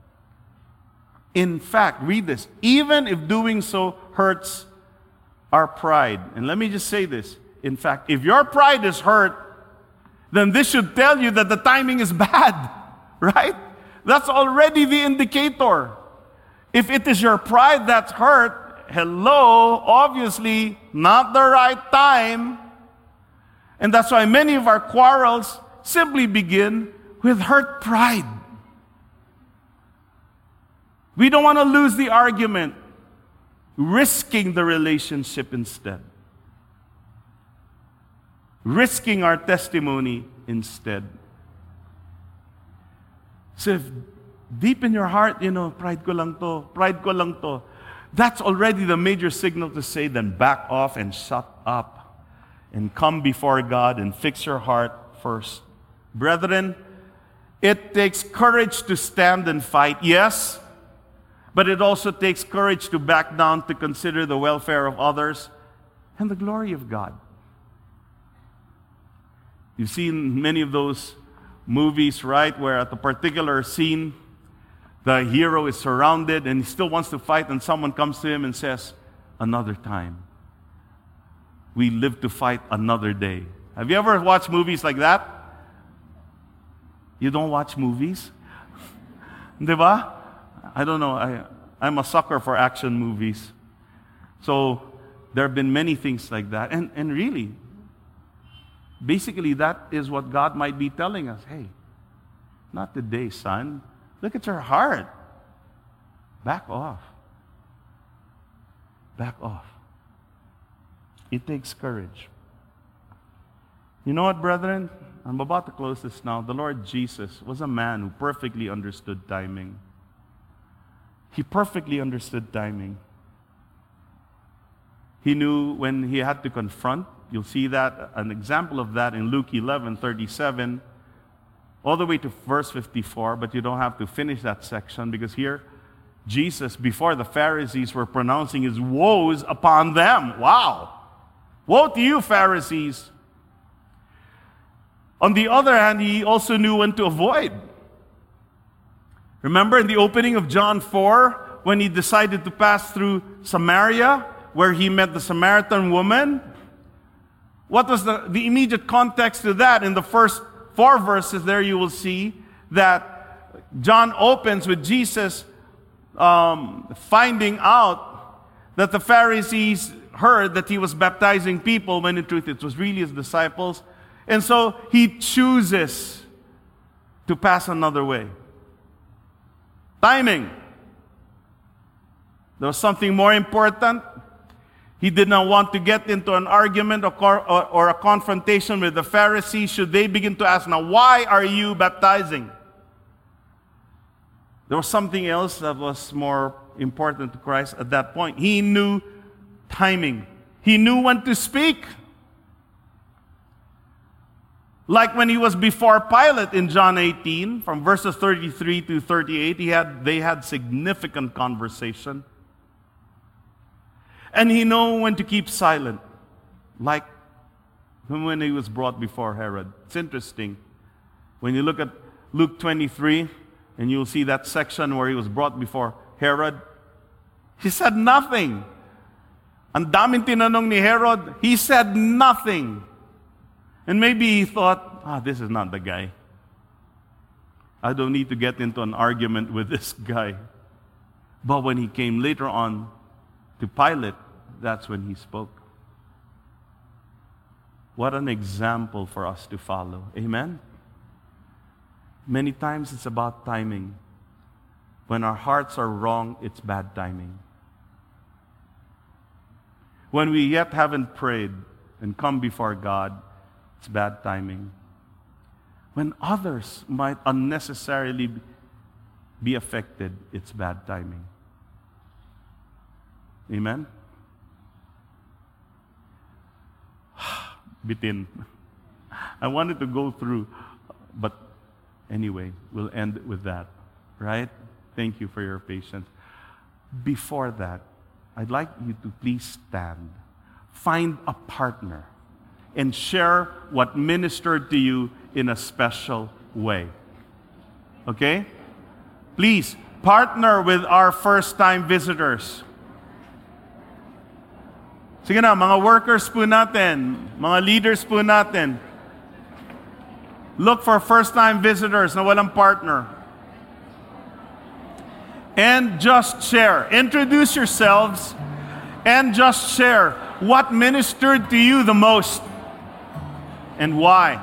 A: In fact, read this. Even if doing so hurts our pride. And let me just say this. In fact, if your pride is hurt, then this should tell you that the timing is bad. Right? That's already the indicator. If it is your pride that's hurt, hello, obviously not the right time. And that's why many of our quarrels simply begin with hurt pride. We don't want to lose the argument, risking the relationship instead. Risking our testimony instead. So if deep in your heart, you know, pride ko lang to, pride ko lang to, that's already the major signal to say, then back off and shut up and come before God and fix your heart first. Brethren, it takes courage to stand and fight, yes, but it also takes courage to back down to consider the welfare of others and the glory of God. You've seen many of those movies, right, where at a particular scene, the hero is surrounded and he still wants to fight, and someone comes to him and says, another time. We live to fight another day. Have you ever watched movies like that? You don't watch movies? Diba? I don't know. I, I'm a sucker for action movies. So there have been many things like that. And, and really, basically that is what God might be telling us. Hey, not today, son. Look at your heart. Back off. Back off. It takes courage. You know what, brethren? I'm about to close this now. The Lord Jesus was a man who perfectly understood timing. He perfectly understood timing. He knew when he had to confront. You'll see that, an example of that in Luke eleven thirty-seven, all the way to verse fifty-four, but you don't have to finish that section because here Jesus, before the Pharisees, were pronouncing his woes upon them. Wow! Woe to you, Pharisees! On the other hand, he also knew when to avoid. Remember in the opening of John four, when he decided to pass through Samaria, where he met the Samaritan woman? What was the, the immediate context to that? In the first four verses there, you will see that John opens with Jesus um, finding out that the Pharisees heard that he was baptizing people, when in truth it was really his disciples. And so he chooses to pass another way. Timing. There was something more important. He did not want to get into an argument or, or, or a confrontation with the Pharisees should they begin to ask, now, why are you baptizing? There was something else that was more important to Christ at that point. He knew timing. He knew when to speak. Like when he was before Pilate in John eighteen, from verses thirty-three to thirty-eight, he had, they had significant conversation. And he knew when to keep silent, like when he was brought before Herod. It's interesting. When you look at Luke twenty-three, and you'll see that section where he was brought before Herod, he said nothing. Ang daming tinanong ni Herod, he said nothing. And maybe he thought, ah, this is not the guy. I don't need to get into an argument with this guy. But when he came later on to Pilate, that's when he spoke. What an example for us to follow. Amen? Many times it's about timing. When our hearts are wrong, it's bad timing. When we yet haven't prayed and come before God, it's bad timing. When others might unnecessarily be affected, it's bad timing. Amen? Bitin. I wanted to go through, but anyway, we'll end with that. Right? Thank you for your patience. Before that, I'd like you to please stand. Find a partner and share what ministered to you in a special way. Okay? Please, partner with our first-time visitors. Sige na, mga workers po natin, mga leaders po natin. Look for first-time visitors na walang partner. And just share. Introduce yourselves and just share what ministered to you the most and why.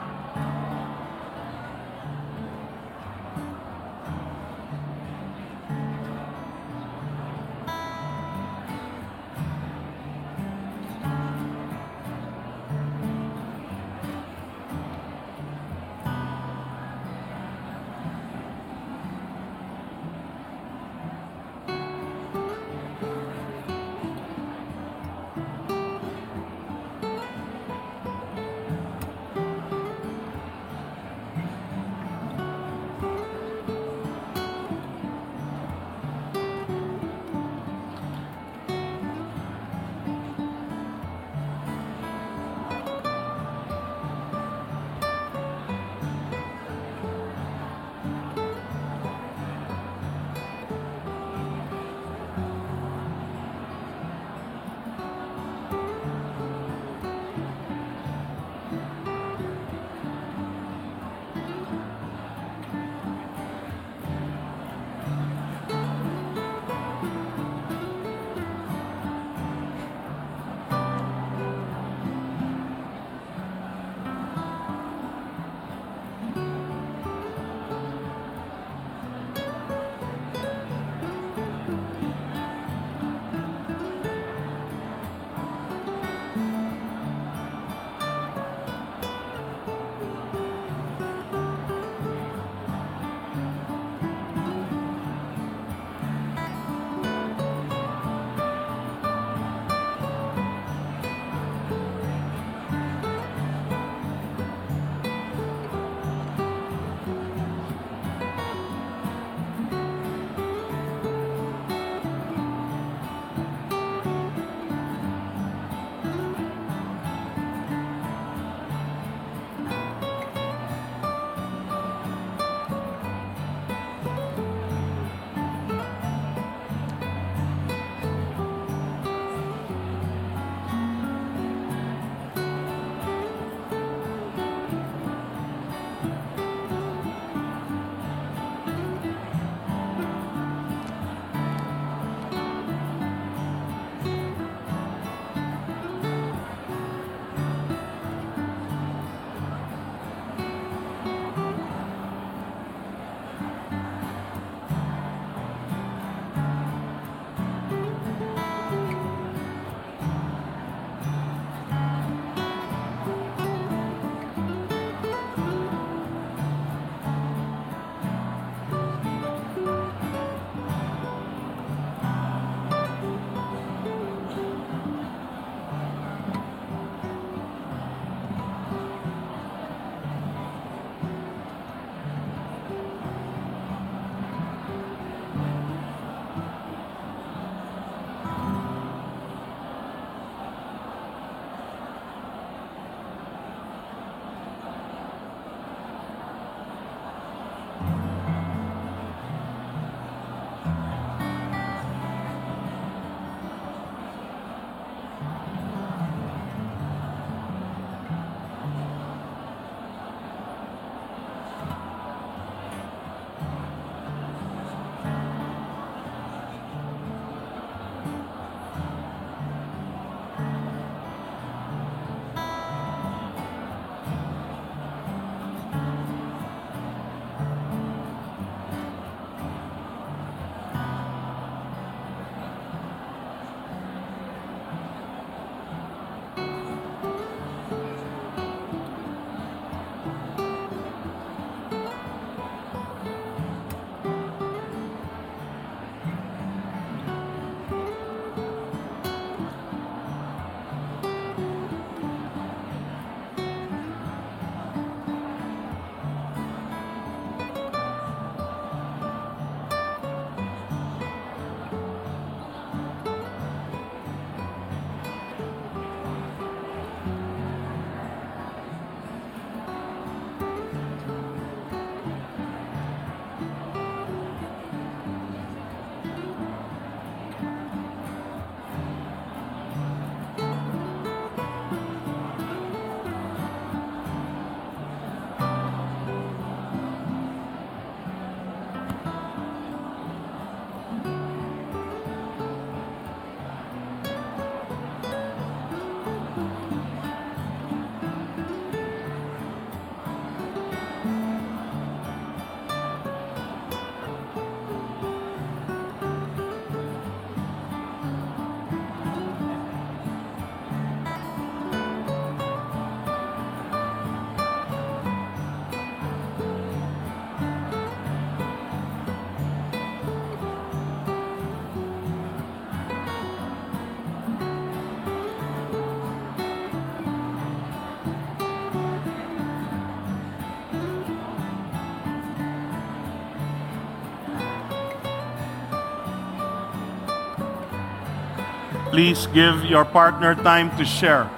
A: Please give your partner time to share.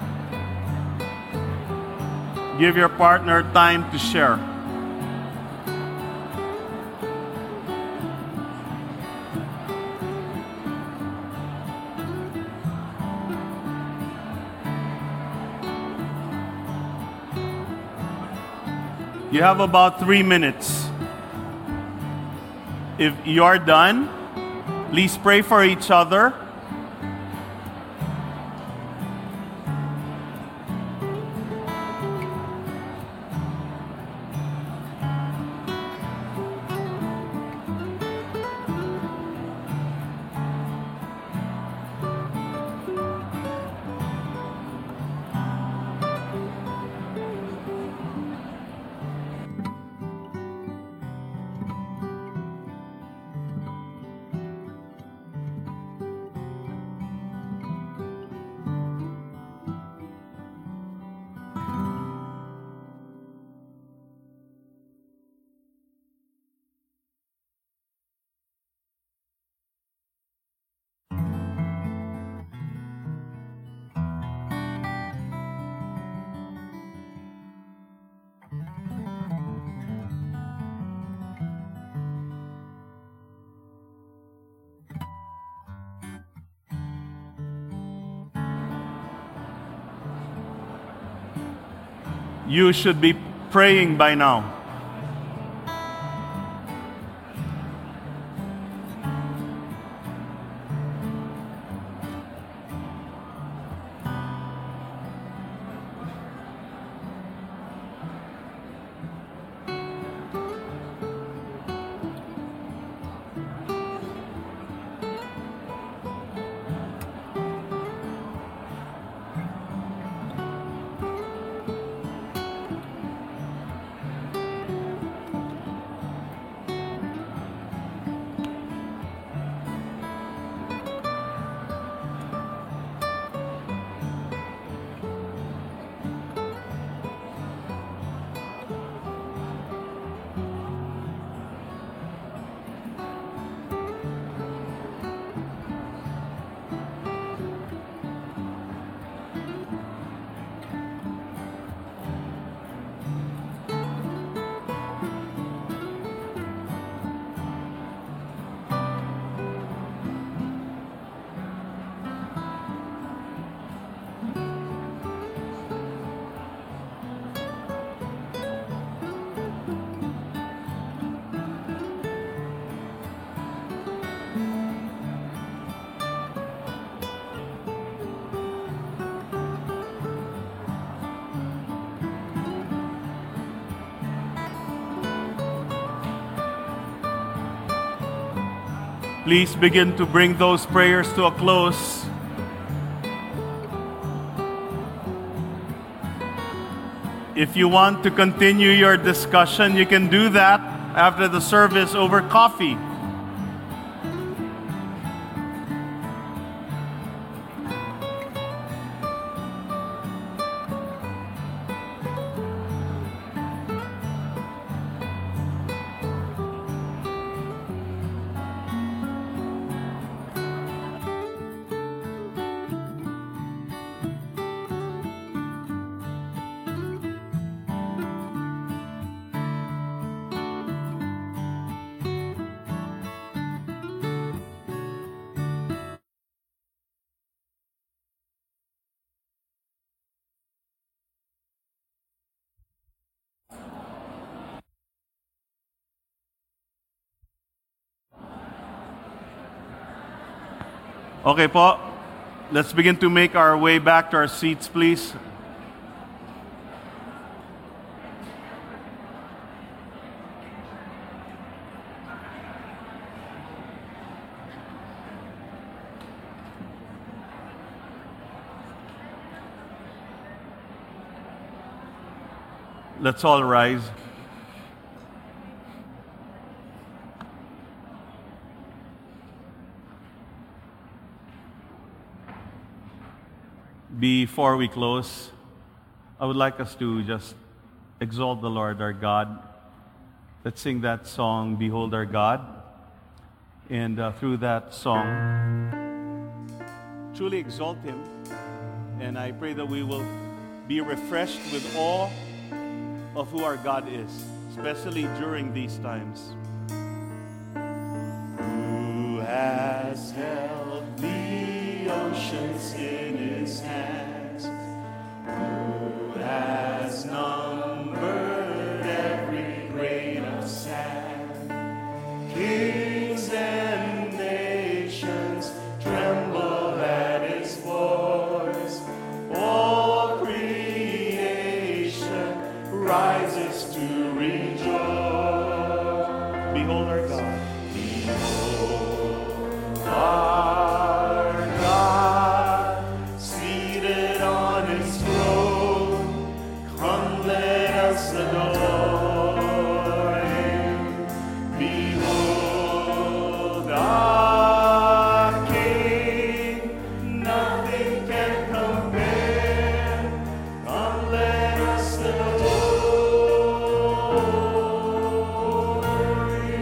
A: Give your partner time to share. You have about three minutes. If you're done, please pray for each other. You should be praying by now. Please begin to bring those prayers to a close. If you want to continue your discussion, you can do that after the service over coffee. Okay po, let's begin to make our way back to our seats, please. Let's all rise. Before we close, I would like us to just exalt the Lord our God. Let's sing that song, Behold Our God. And uh, through that song, truly exalt Him. And I pray that we will be refreshed with awe of who our God is, especially during these times. Who has held the oceans in His hands? Who has numbered every grain of sand? Kings and nations tremble at His voice. All creation rises to rejoice. Behold our God. Behold our God, seated on His throne. Come, let us adore Him. Behold our King, nothing can compare. Come, let us adore Him.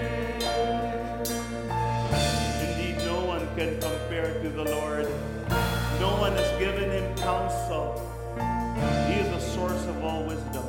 A: Indeed, no one can compare to the Lord. No one has given Him counsel. He is the source of all wisdom.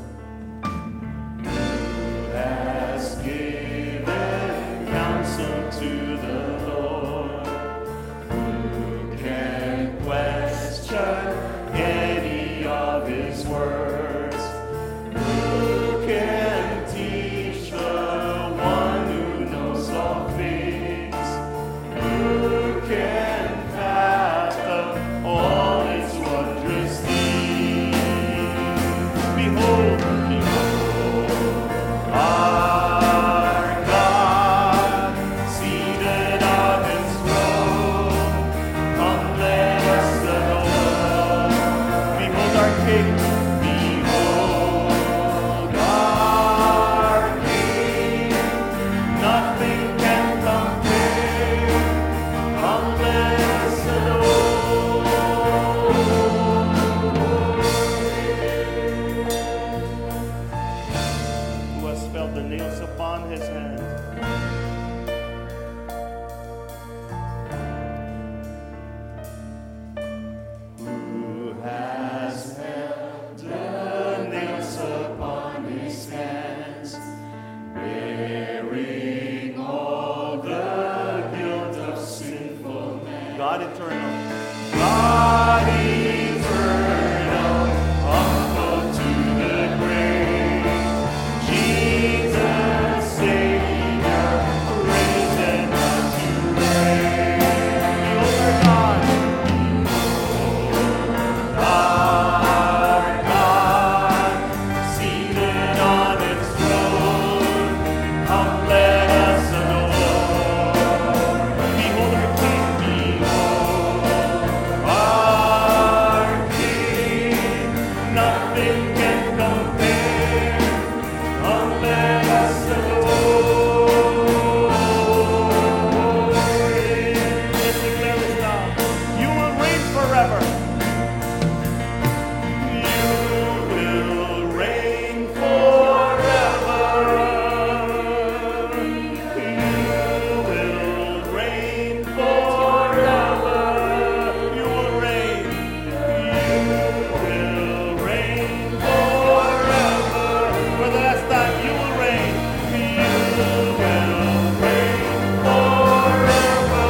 A: Who has given counsel to the Lord? Who can question any of His words? Who can teach the one who knows all things? Who can fathom all His wondrous deeds? Behold, behold, our God, seated on His throne. Come, let us adore. Behold our King. Behold our King. Nothing can compare. Come, let us adore. Who has felt the nails upon His hands? Who has held the nails upon His hands, bearing all the guilt of sinful man? God eternal. God eternal, humble to the grave. Jesus, Savior, risen unto reign. Behold our God. Our God, seated on His throne. Come, let us adore. Behold our King. Behold our King. Nothing can compare. Come, let us adore Him. Let's declare this now. You will reign forever. You will reign forever. You will reign forever. You will reign. You will reign forever. For the last time, you will reign. You will reign forever.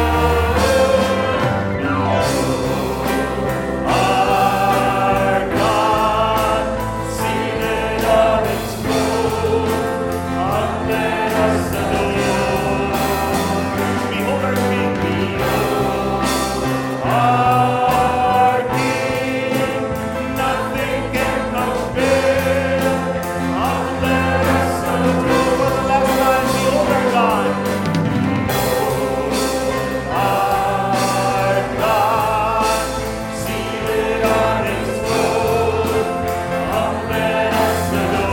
A: Our God, seated on His throne. Come, let us adore. Behold our King. Behold our King. Nothing can compare. Come, let us adore. For the last time, behold our God. Our God, seated on His throne. Come, let us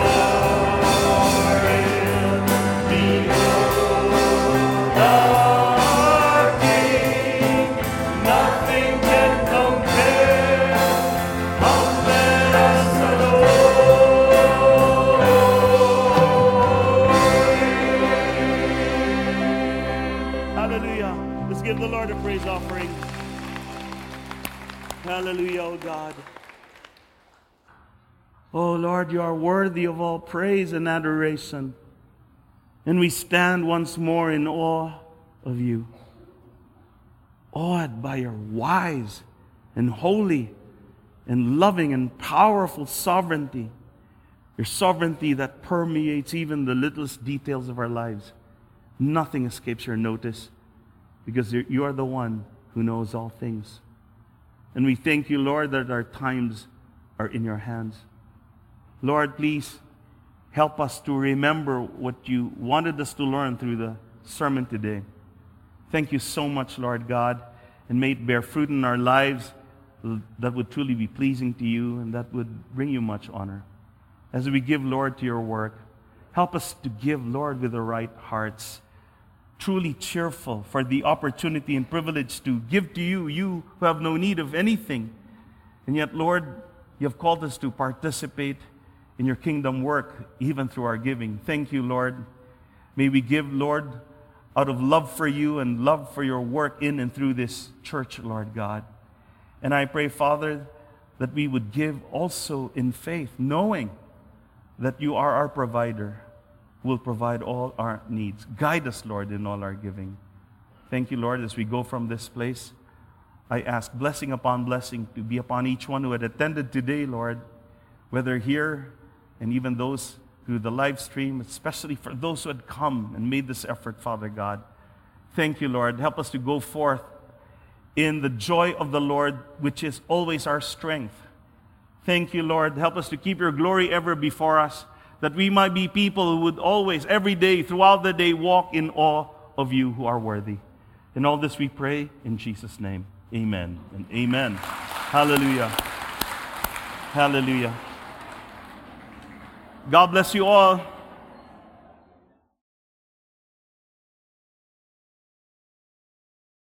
A: adore Him. Behold our King. Nothing can compare. Come, let us adore Him. Hallelujah. Let's give the Lord a praise offering. Hallelujah, oh God. Oh Lord, you are worthy of all praise and adoration. And we stand once more in awe of you, awed by your wise and holy and loving and powerful sovereignty, your sovereignty that permeates even the littlest details of our lives. Nothing escapes your notice because you are the one who knows all things. And we thank you, Lord, that our times are in your hands. Lord, please help us to remember what you wanted us to learn through the sermon today. Thank you so much, Lord God, and may it bear fruit in our lives that would truly be pleasing to you and that would bring you much honor. As we give, Lord, to your work, help us to give, Lord, with the right hearts, truly cheerful for the opportunity and privilege to give to you, you who have no need of anything. And yet, Lord, you have called us to participate in your kingdom work, even through our giving. Thank you, Lord. May we give, Lord, out of love for you and love for your work in and through this church, Lord God. And I pray, Father, that we would give also in faith, knowing that you are our provider, will provide all our needs. Guide us, Lord, in all our giving. Thank you, Lord, as we go from this place. I ask blessing upon blessing to be upon each one who had attended today, Lord, whether here and even those through the live stream, especially for those who had come and made this effort, Father God. Thank you, Lord. Help us to go forth in the joy of the Lord, which is always our strength. Thank you, Lord. Help us to keep your glory ever before us, that we might be people who would always, every day, throughout the day, walk in awe of you who are worthy. In all this we pray in Jesus' name. Amen and amen. Hallelujah. Hallelujah. God bless you all.